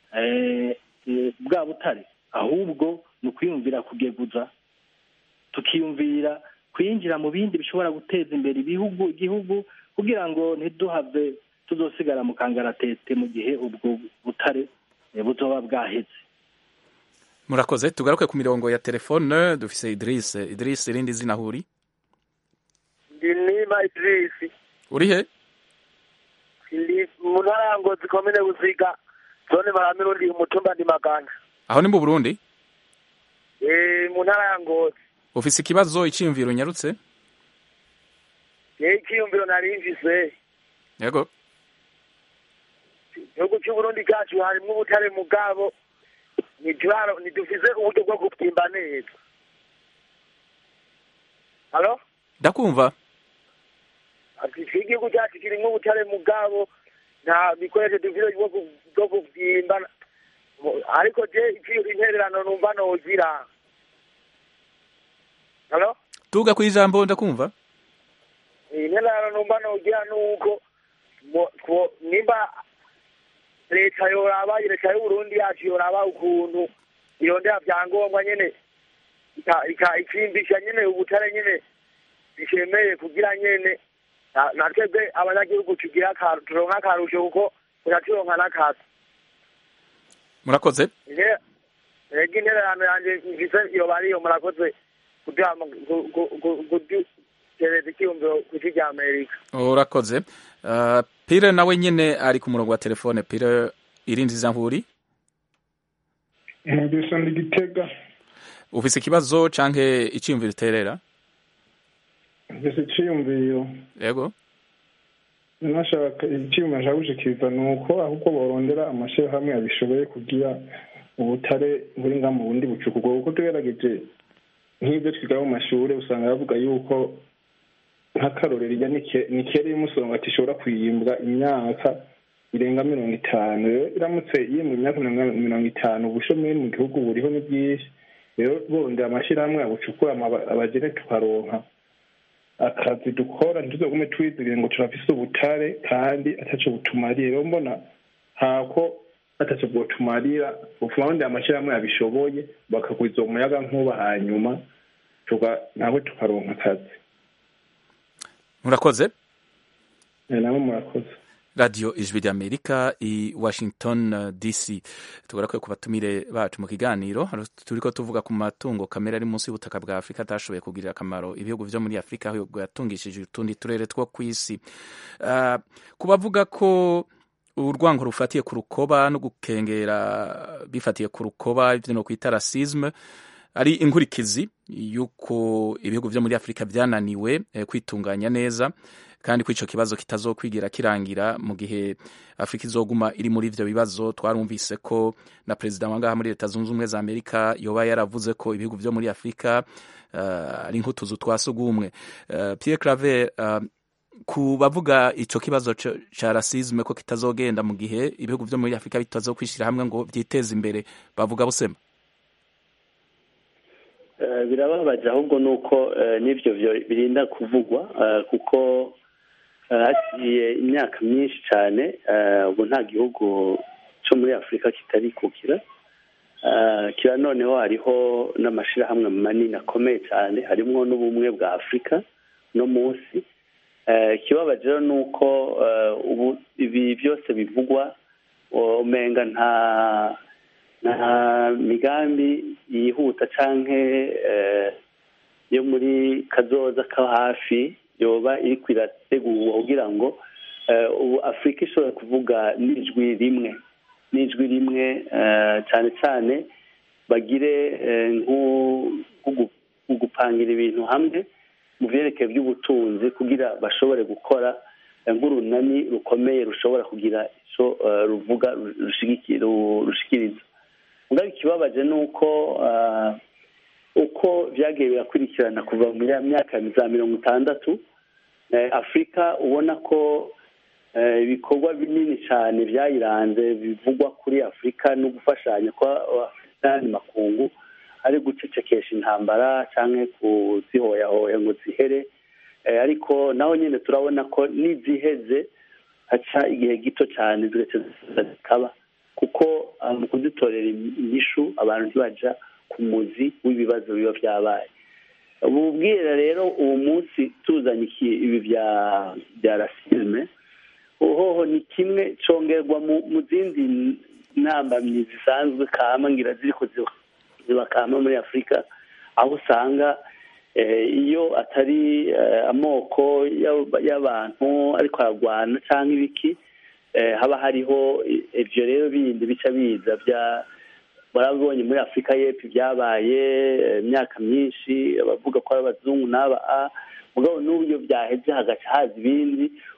bwa butare, ahubwo ni ukwiyumvira kugeguza, tukiyumvira kwinjira mu bindi bishobora guteza imbere igihugu, kugira ngo ntiduhave tuzosigara mu kangaratete mu gihe ubwo butare buzoba bwaheze. Murakoze. Tugaruke ku mirongo ya telefone. Dufise Idris, irindi zina huri? Ndinima Idris. Uri he? Ndi mu ntara ya Ngozi, komine Buziga, zone Maramirundi, umutumba ndi Maganda. Aho ni mu Burundi? Mu ntara ya Ngozi. Ufise ikibazo, iciyumviro nyarutse? Iciyumviro nari mfise. yego igihugu cy'uburundi bwacu harimo ubutare mugabo ntidufize uburyo bwo gupimba neza. halo ndakumva. ati igihugu cyacu kirimo ubutare mugabo nta bikoresho dufite bwo gupimba, ariko je intererano numva nogira. halo tuga ku ijambo ndakumva. intererano numva nogira nuko nimba leta y'uburundi yacu yoraba ukuntu irondera vyangombwa nyene ikimbisha nyene ubutare nyene bishemeye kugira nyene natwebwe abanyagihugu turonka akarusho kuko turaturonka n'akazi. murakoze. rega intererano yanje mvise yoba ariyo. murakoze kudutereza icyumviro kuki rya Amerika. urakoze. Pire nawe nyene ari ku murongo wa telefone. Pire irindiza nkuri mbese ndi Gitega. ufise ikibazo canke iciyumviro uterera? mbese iciyumviro yego nashaka icyuma nshaka ni uko ahubwo borondera amashyirahamwe abishoboye kugira ubutare buri nga mu bundi bucukurwa, kuko tugerageje nk'ibyo twiga mu mashuri usanga bavuga yuko nk'akarorero ijya nikere y'umusonga ishobora kuyimbwa imyaka irenga 50. rero iramutse yimbwa imyaka 50 ubushomeri mu gihugu buriho ni bwinshi. rero borondera amashyirahamwe abucukura abagene tukaronka akazi dukora, ntituzogume twizigire ngo turafise ubutare kandi ataco butumarira. rero mbona hako ataco bwotumarira ufundi amashyirahamwe abishoboye bakagwiza umuyaga nkuba, hanyuma nawe tukaronka akazi. murakoze. nawe murakoze. Radio Ijwi ry'Amerika i Washington DC. Tugarakwiye kubatumire bacu mu kiganiro turiko tuvuga ku matungo kamera ari munsi y'ubutaka bwa Afrika atashoboye kugirira akamaro ibihugu vyo muri Afrika aho yatungishije utundi turere two kw'isi. Kubavuga ko urwango rufatiye ku rukoba no gukengera bifatiye ku rukoba ivyo no kwita racisme ari inkurikizi yuko ibihugu vyo muri Afrika vyananiwe kwitunganya neza, kandi ko ico kibazo kitazokwigira kirangira mu gihe Afrika izoguma iri muri ivyo bibazo. Twarumvise ko na president wangaha muri Leta Zunze Ubumwe za Amerika yoba yaravuze ko ibihugu vyo muri Afrika ari nk'utuzu twasugumwe. Pierre Claver, ku bavuga ico kibazo ca racisme ko kitazogenda mu gihe ibihugu vyo muri Afrika bitazokwishira hamwe ngo vyiteze imbere, bavuga busema? Birababaje ahubwo nuko n'ivyo birinda kuvugwa kuko hagiye imyaka myinshi cyane ubu nta gihugu cyo muri Afrika kitari kukira kira. noneho hariho n'amashirahamwe manini akomeye cyane, harimwo n'ubumwe bwa Afrika no munsi. Ikibabaje rero nuko ubu ibi byose bivugwa umenga nta migambi yihuta canke yo muri kazoza ka hafi yoba iri kwirategurwa kugira ngo ubu Afrika ishobora kuvuga n'ijwi rimwe cyane cyane bagire gupangira ibintu hamwe mu vyerekeye by'ubutunzi kugira bashobore gukora nk'urunani rukomeye rushobora kugira ico ruvuga rushikiriza. Ngaho ikibabaje nuko uko vyagiye birakurikirana kuva mu myaka za 60 Afrika ubona ko ibikorwa binini cyane vyayiranze bivugwa kuri Afrika no gufashanya kwa Afrika makungu ari gucecekesha intambara canke kuzihoyahoya ngo zihere, ariko naho nyene turabona ko niziheze haca igihe gito cyane zikaba kuko mu kuzitorera inyishu abantu ntibaja ku muzi w'ibibazo biba vyabaye. Ubu bwira rero uwo munsi tuzanye ibi bya racisme hoho ni kimwe congerwa mu zindi ntambamyi zisanzwe kama ngira ziriko zibakama muri Afrika, aho usanga iyo atari amoko y'abantu ariko aragwana canke ibiki haba hariho ivyo rero bindi bica biza barabonye muri Afrika y'Epfo byabaye imyaka myinshi, abavuga ko ari abazungu n'aba mugabo n'uburyo byaheze hagaca haza ibindi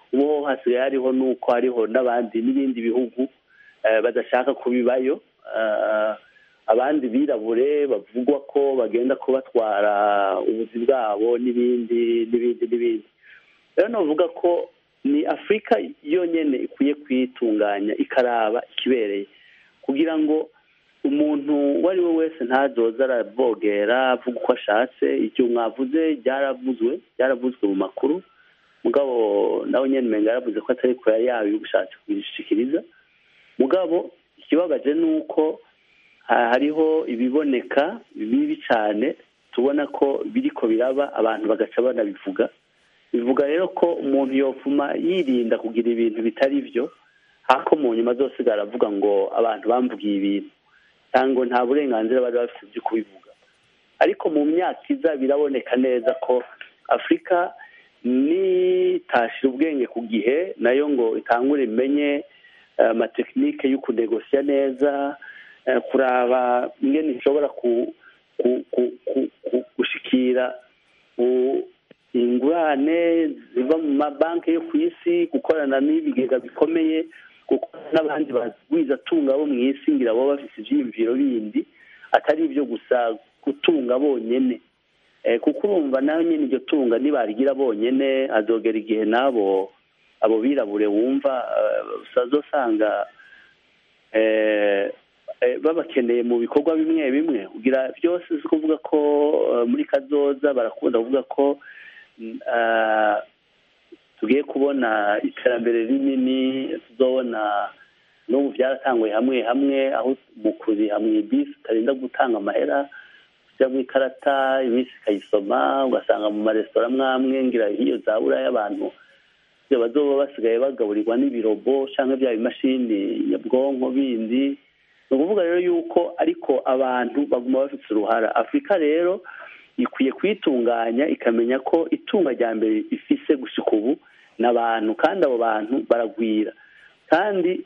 ubu hasigaye hariho n'uko hariho n'abandi n'ibindi bihugu badashaka kubibayo, abandi birabure bavugwa ko bagenda kubatwara ubuzi bwabo n'ibindi. Rero navuga ko ni Afurika yonyine ikwiye kwitunganya ikaraba ikibereye kugira ngo umuntu uwo ari we wese ntazoza aravogera avuga uko ashatse. Icyo mwavuze byaravuzwe mu makuru, mugabo nawe nyine umenga yaravuze ko atari ko yari yabishatse kubishikiriza. Mugabo ikibabaje ni uko hariho ibiboneka bibi cyane tubona ko biriko biraba, abantu bagaca banabivuga. Bivuga rero ko umuntu yofuma yirinda kugira ibintu bitari byo, hako mu nyuma azosigara avuga ngo abantu bamvugiye ibintu cyangwa nta burenganzira bari bafite byo kubivuga. Ariko mu myaka iza biraboneka neza ko Afurika nitashira ubwenge ku gihe nayo ngo itangure imenye amatekinike yo kunegosiya neza, kuraba ingene ishobora gushikira ingurane ziva mu mabanki yo ku isi, gukorana n'ibigega bikomeye, gukorana n'abandi bagwizatunga bo mu isi ngira baba bafite ivyiyumviro bindi atari ibyo gusa gutunga bonyene, kuko urumva nawe nyine iryo tunga nibarigira bonyene azogera igihe nabo abo birabure wumva uzasanga babakeneye mu bikorwa bimwe bimwe kugira byose. Si kuvuga ko muri kazoza barakunda kuvuga ko tugiye kubona iterambere rinini, tuzobona n'ubu byaratanguye hamwe hamwe, aho mu kuriha mu ibisi utarinda gutanga amahera, kujya mu ikarata ibisi ikayisoma, ugasanga mu maresitora mwamwe ngira hiyo za buraya abantu bazoba basigaye bagaburirwa n'ibirobo cyangwa bya bimashini nyabwonko bindi. Ni ukuvuga rero yuko ariko abantu baguma bafite uruhara. Afurika rero ikwiye kwitunganya ikamenya ko itunga rya mbere ifise gushika ubu n'abantu, kandi abo bantu baragwira, kandi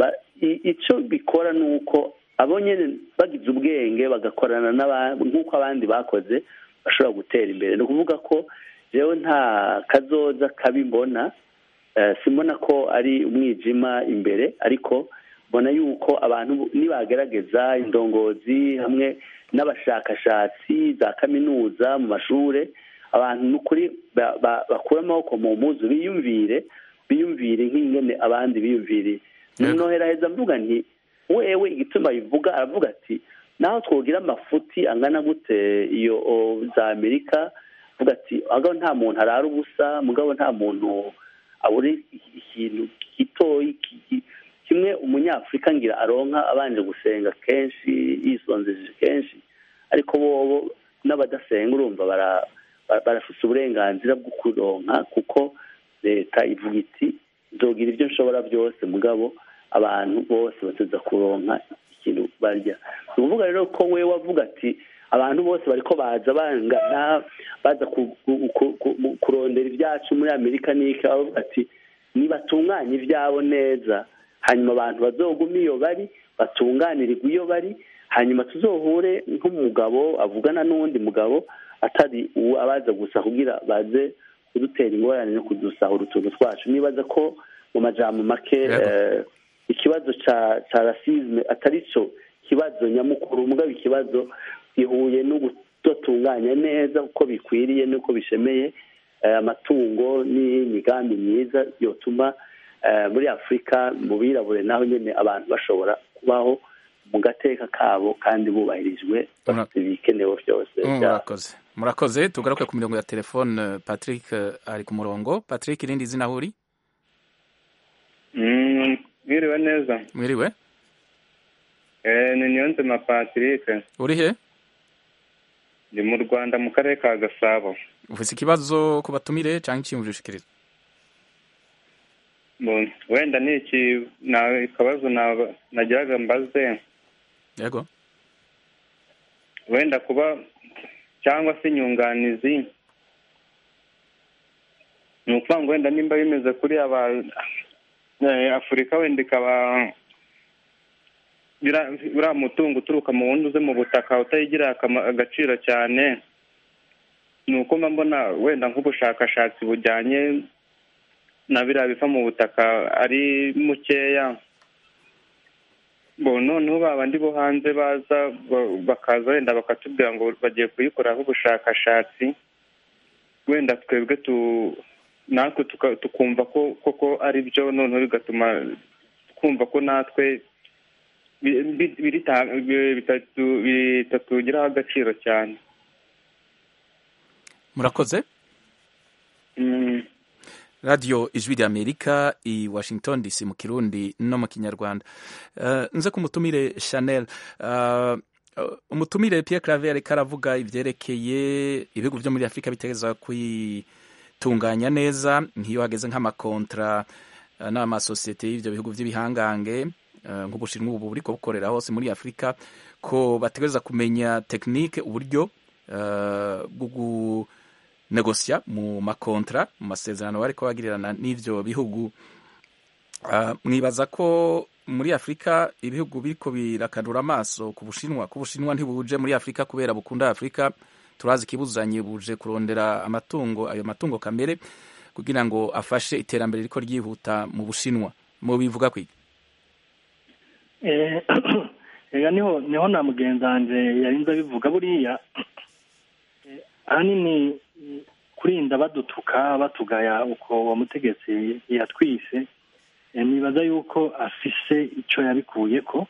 icyo bikora ni uko abo nyine bagize ubwenge bagakorana n'abandi nk'uko abandi bakoze bashobora gutera imbere. Ni ukuvuga ko rero nta kazoza kabimbona, simbona ko ari umwijima imbere, ariko mbona yuko abantu nibagerageza, indongozi hamwe n'abashakashatsi za kaminuza mu mashure, abantu n'ukuri bakura amaboko mu muzu biyumvire nk'ingene abandi biyumviriye. Noheraheza mvuga nti wewe igituma bivuga, aravuga ati naho twogira amafuti angana gute iyo za Amerika, avuga ati aho nta muntu arara ubusa, mugabo nta muntu abura ikintu gitoyi kimwe umunyafurika ngira aronka abanje gusenga kenshi, yisonzeje kenshi. Ariko bobo n'abadasenga urumva barafite uburenganzira bwo kuronka, kuko leta ivuga iti nzogira ibyo nshobora byose, mugabo abantu bose bateza kuronka ikintu barya. Ni ukuvuga rero ko we wavuga ati abantu bose bariko baza bangana, baza kurondera ibyacu muri Amerika n'iki, avuga ati nibatunganye ibyabo neza, hanyuma abantu bazoguma iyo bari, batunganirirwe iyo bari, hanyuma tuzohure nk'umugabo avugana n'uwundi mugabo, atari uwo abaza gusa kugira baze kudutera ingorane no kudusahura utuntu twacu. Nibaza ko mu majambo make ikibazo ca rasisme atari cyo kibazo nyamukuru, mugabo ikibazo gihuye no gutotunganya neza uko bikwiriye n'uko bishemeye amatungo n'imigambi myiza yotuma muri Afurika mu birabure naho nyine abantu bashobora kubaho mu gateka kabo kandi bubahirijwe bafite ibikenewe byose. Murakoze. Tugaruke ku mirongo ya telefone. Patrick ari ku murongo. Patrick, irindi zina huri? Mwiriwe neza. Mwiriwe. Ni Niyonzima Patrick. Uri he? Ndi mu Rwanda mu karere ka Gasabo. Ufise ikibazo ku batumire cyangwa icyiyumviro ushikiriza? Wenda ni akabazo nagiraga mbaze. Yego. Wenda kuba cyangwa se inyunganizi, ni ukuvuga ngo wenda nimba bimeze kuri Afurika, wenda ikaba uriya mutungo uturuka mu wundi uze mu butaka utayigira agaciro cyane, ni uko mbona wenda nk'ubushakashatsi bujyanye na biriya biva mu butaka ari mukeya. Noneho babandi bo hanze baza bakaza wenda bakatubwira ngo bagiye kuyikoraho ubushakashatsi, wenda twebwe natwe tukumva ko koko ari byo, noneho bigatuma twumva ko natwe bitatugiraho agaciro cyane. Murakoze. Radio Ijwi ry'Amerika i Washington DC mu Kirundi no mu Kinyarwanda. Nze kumutumire Chanel, umutumire Pierre Claver ariko aravuga ivyerekeye ibihugu vyo muri Afrika bitegerezwa kwitunganya neza nk'iyo hageze nk'amakontra n'amasosiyete y'ivyo bihugu vy'ibihangange nk'Ubushinwa ubu buriko bukorera hose muri Afrika, ko bategereza kumenya technique, uburyo bwo negosya mu makontra, mu masezerano bariko bagirirana n'ivyo bihugu. Mwibaza ko muri Afrika ibihugu biriko birakanura amaso ku Bushinwa, ku Bushinwa ntibuje muri Afrika kubera bukunda Afrika, turazi kibuzanye buje kurondera amatungo, ayo matungo kamere kugira ngo afashe iterambere riko ryihuta mu Bushinwa. Mu bivuga kwiki? niho na mugenzanje yarinze bivuga buriya ahanini kurinda badutuka batugaya uko uwo mutegetsi yatwise, nibaza yuko afise icyo yabikuyeko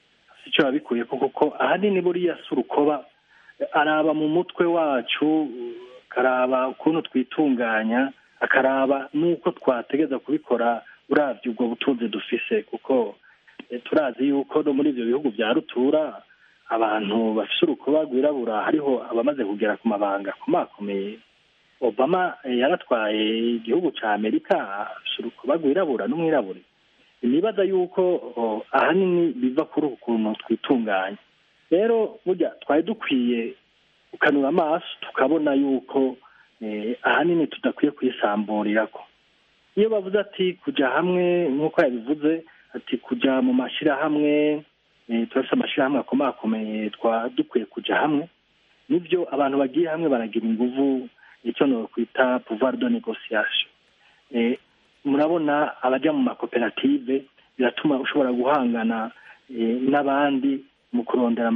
kuko ahanini buriya si urukoba, araba mu mutwe wacu, akaraba ukuntu twitunganya, akaraba n'uko twategeza kubikora uravye ubwo butunzi dufise, kuko turazi yuko no muri ivyo bihugu vya rutura abantu bafise urukoba rwirabura hariho abamaze kugera ku mabanga akomakomeye. Obama yaratwaye igihugu ca Amerika afise urukoba rwirabura n'umwirabure. Nibaza yuko ahanini biva kuri ukuntu twitunganya. Rero burya twari dukwiye gukanura amaso tukabona yuko ahanini tudakwiye kwisamburirako. Iyo bavuze ati kuja hamwe nk'uko yabivuze, ati kuja mu mashirahamwe, turafise amashirahamwe akomakomeye dukwiye kuja hamwe, nivyo abantu bagiye hamwe baragira inguvu, icyo no kwita pouvoir de négociation. Murabona abaja mu makoperative biratuma ushobora guhangana n'abandi mu kurondera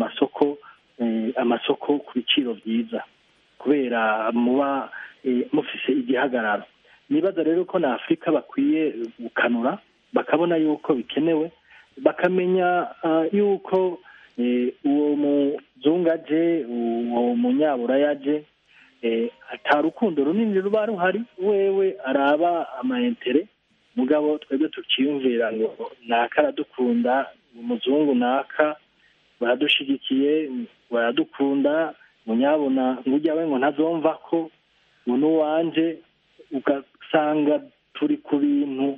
amasoko ku biciro vyiza, kubera muba mufise igihagararo. Nibaza rero ko na Afrika bakwiye gukanura, bakabona yuko bikenewe, bakamenya yuko uwo muzungaje, uwo munyaburayaje ata rukundo runini ruba ruhari, wewe araba amaintere, mugabo twebwe tukiyumvira ngo naka aradukunda, umuzungu naka baradushigikiye, baradukunda, munyabona ngujya we ngo ntazomva ko uno wanje, ugasanga turi ku bintu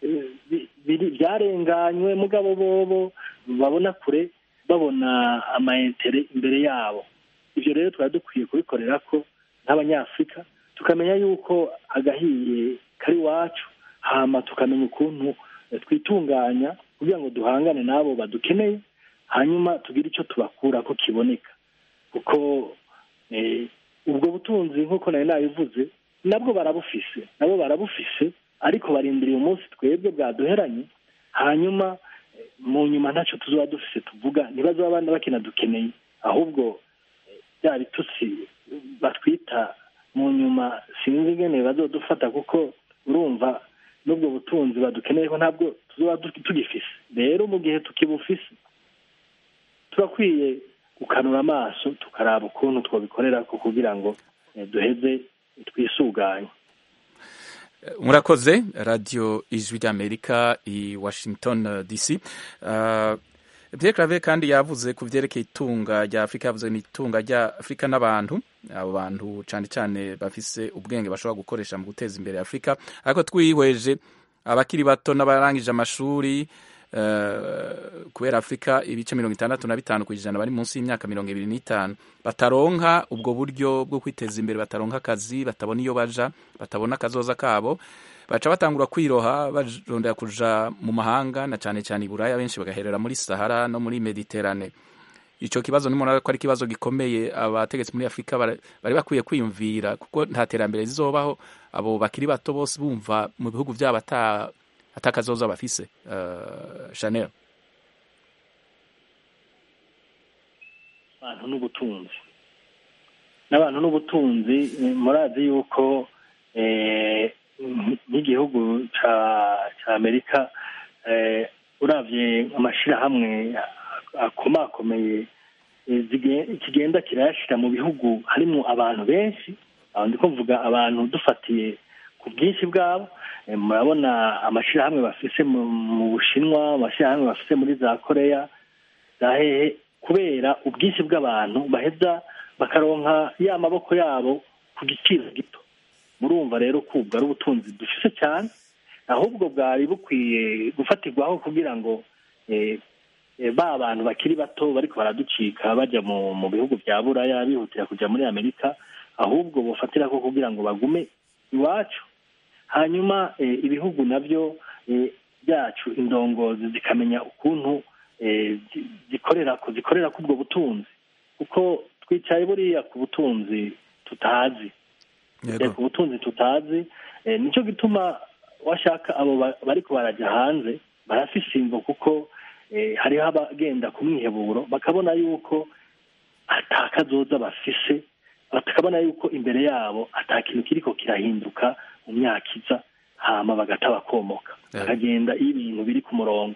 byarenganywe, mugabo bobo babona kure, babona amaintere imbere yabo. Ivyo rero twari dukwiye kubikorera ko nk'abanyafrika, tukamenya yuko agahiye kari wacu, hama tukamenya ukuntu twitunganya kugira ngo duhangane nabo badukeneye, hanyuma tugire icyo tubakura ko kiboneka, kuko ubwo butunzi nk'uko nari nabivuze nabo barabufise, ariko barindiriye umunsi twebwe bwaduheranye, hanyuma mu nyuma ntacyo tuzoba dufise tuvuga, ntibazaba abandi bakinadukeneye, ahubwo bya bitutsi batwita mu nyuma sinzi ingene bazodufata, kuko urumva n'ubwo butunzi badukeneye ko ntabwo tuzoba tugifise. Rero mu gihe tukibufise turakwiye gukanura amaso tukaraba ukuntu twobikorera ko kugira ngo duheze twisuganye. Murakoze. Radio Ijwi ry'Amerika i Washington DC. Pierre Claver kandi yavuze ku vyerekeye itunga rya Afrika, yavuze ni itunga rya Afrika n'abantu, abo bantu cyane cyane bafise ubwenge bashobora gukoresha mu guteza imbere Afrika, ariko twihweje abakiri bato n'abarangije amashuri, kubera Afrika ibice 65% bari munsi y'imyaka 25 bataronka ubwo buryo bwo kwiteza imbere, bataronka akazi, batabona iyo baja, batabona akazoza kabo, baca batangura kwiroha barondera kuja mu mahanga, na cyane cyane i Buraya, benshi bagaherera muri Sahara no muri Mediterane. ico kibazo nimurabona ko ari ikibazo gikomeye abategetsi muri Afrika bari bakwiye kwiyumvira, kuko nta terambere zizobaho abo bakiri bato bose bumva mu bihugu vyabo atakazoza bafise. Chanel. abantu n'ubutunzi murazi yuko n'igihugu ca Amerika uravye amashirahamwe akomakomeye kigenda kirayashira mu bihugu harimo abantu benshi, aho ndiko mvuga abantu dufatiye ku bwinshi bwabo. Murabona amashirahamwe bafise mu Bushinwa, amashirahamwe bafise muri za Korea za hehe, kubera ubwinshi bw'abantu baheza bakaronka ya maboko yabo ku giciro gito. Murumva rero ko ubwo ari ubutunzi dufise cyane, ahubwo bwari bukwiye gufatirwaho kugira ngo ba bantu bakiri bato bariko baraducika baja mu bihugu vya Buraya bihutira kuja muri Amerika, ahubwo bofatirako kugira ngo bagume iwacu. Hanyuma ibihugu navyo byacu indongozi zikamenya ukuntu zikorera kubwo butunzi, kuko twicaye buriya ku butunzi tutazi. Ku butunzi tutazi, nico gituma washaka abo bariko baraja hanze barafise imvo, kuko hariho abagenda ku mwiheburo bakabona yuko atakazoza bafise, bakabona yuko imbere yabo ata kintu kiriko kirahinduka mu myaka iza, hama bagata bakomoka bakagenda iyo ibintu biri ku murongo.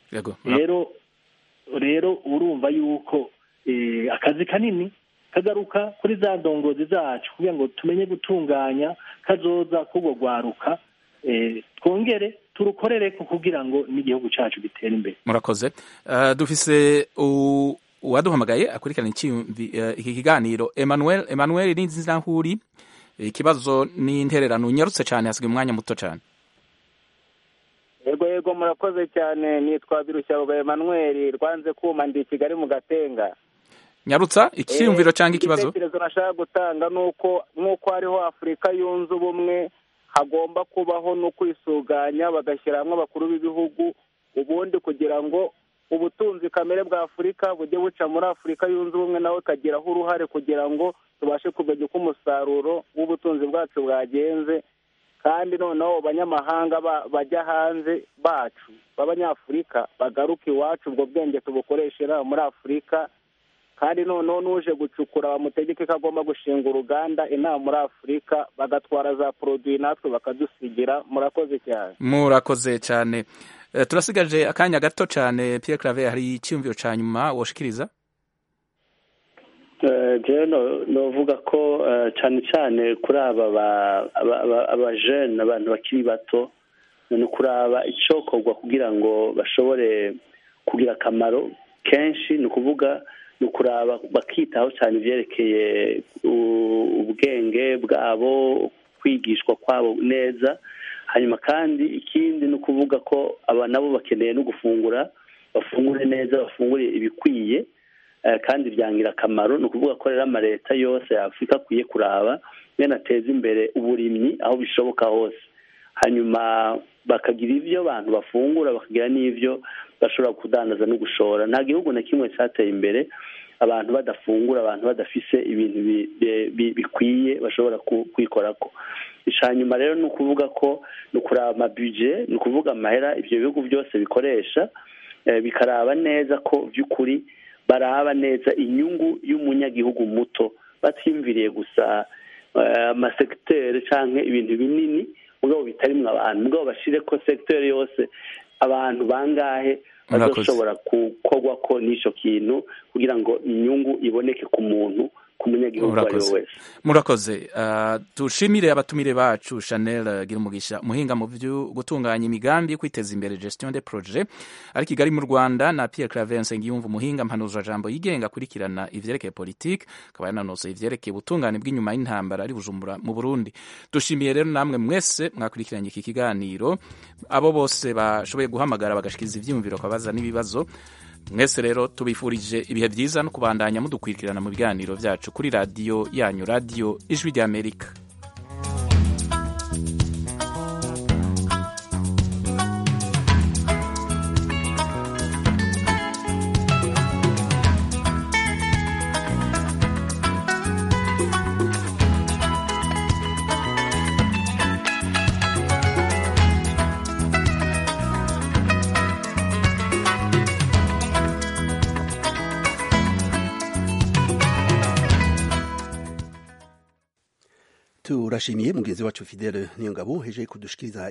Rero urumva yuko akazi kanini kagaruka kuri za ndongozi zacu kugira ngo tumenye gutunganya kazoza kubwo gwaruka, twongere turukorere kugira ngo n'igihugu cacu gitere imbere. Murakoze. Dufise uwaduhamagaye akurikirana iki kiganiro, Emmanuel Ninzinahuri. Ikibazo n'intererano unyarutse cyane, hasigaye umwanya muto cyane. Yego murakoze cyane. Nitwa Birushya Emmanuel, rwanze kuma ndi Kigali mu Gatenga. Nyarutsa icyumviro cyangwa ikibazo? Igitekerezo nashaka gutanga nuko nk'uko hariho Afurika yunze ubumwe, hagomba kubaho no kwisuganya bagashyira hamwe abakuru b'ibihugu, ubundi kugira ngo ubutunzi kamere bwa Afurika bujye buca muri Afurika yunze ubumwe, nawe kagiraho uruhare kugira ngo tubashe kumenya uko umusaruro w'ubutunzi bwacu bwagenze. Kandi noneho abanyamahanga bajya hanze bacu b'abanyafurika bagaruka iwacu, ubwo bwenge tubukoreshera muri Afurika. Kandi noneho n'uje gucukura bamutegeke ko agomba gushinga uruganda inaha muri Afurika, bagatwara za produit natwe bakadusigira. Murakoze cyane. Murakoze cyane. Turasigaje akanya gato cyane. Pierre Claver, hari icyumviro cya nyuma woshikiriza? jewe novuga ko cyane cyane kuri abajene, abantu bakiri bato, ni kuraba icokorwa kugira ngo bashobore kugira akamaro kenshi. Ni ukuvuga ni ukuraba bakitaho cyane ivyerekeye ubwenge bwabo, kwigishwa kwabo neza. Hanyuma kandi ikindi ni ukuvuga ko aba nabo bakeneye no gufungura, bafungure neza, bafungure ibikwiye kandi byangira akamaro. Ni ukuvuga ko rero amaleta yose ya Afurika akwiye kuraba nyene ateza imbere uburimyi aho bishoboka hose, hanyuma bakagira ivyo abantu bafungura, bakagira n'ivyo bashobora kudandaza no gushora. Nta gihugu na kimwe cyateye imbere abantu badafungura, abantu badafise ibintu bikwiye bashobora kwikorako. Hanyuma rero ni ukuvuga ko ni ukuraba amabudget, ni ukuvuga amahera ivyo bihugu byose bikoresha, bikaraba neza ko by'ukuri baraba neza inyungu y'umunyagihugu muto, batiyumviriye gusa amasekiteri canke ibintu binini mugabo bitarimwe abantu, mugabo bashire ko sekiteri yose abantu bangahe bazoshobora gukorwa ko n'icyo kintu kugira ngo inyungu iboneke ku muntu, ku munyagihugu ari we wese. Murakoze. Tushimire abatumire bacu, Chanel Girumugisha, muhinga mu byo gutunganya imigambi yo kwiteza imbere, gestion des projets, ari Kigali mu Rwanda, na Pierre Claver Nsengiyumva, muhinga mpanuzwa jambo yigenga kurikirana ivyerekeye politique, akaba yananose ivyerekeye ubutungane bw'inyuma y'intambara ari Bujumbura mu Burundi. Dushimiye rero namwe mwese mwakurikiranye iki kiganiro, abo bose bashoboye guhamagara bagashikiza ivyumviro kabaza n'ibibazo. Mwese rero tubifurije ibihe byiza no kubandanya mudukwirikirana mu biganiro byacu kuri radio yanyu, Radio Ijwi ry'Amerika. turashimiye mugenzi wacu Fidele Niyongabo heje kudushikiriza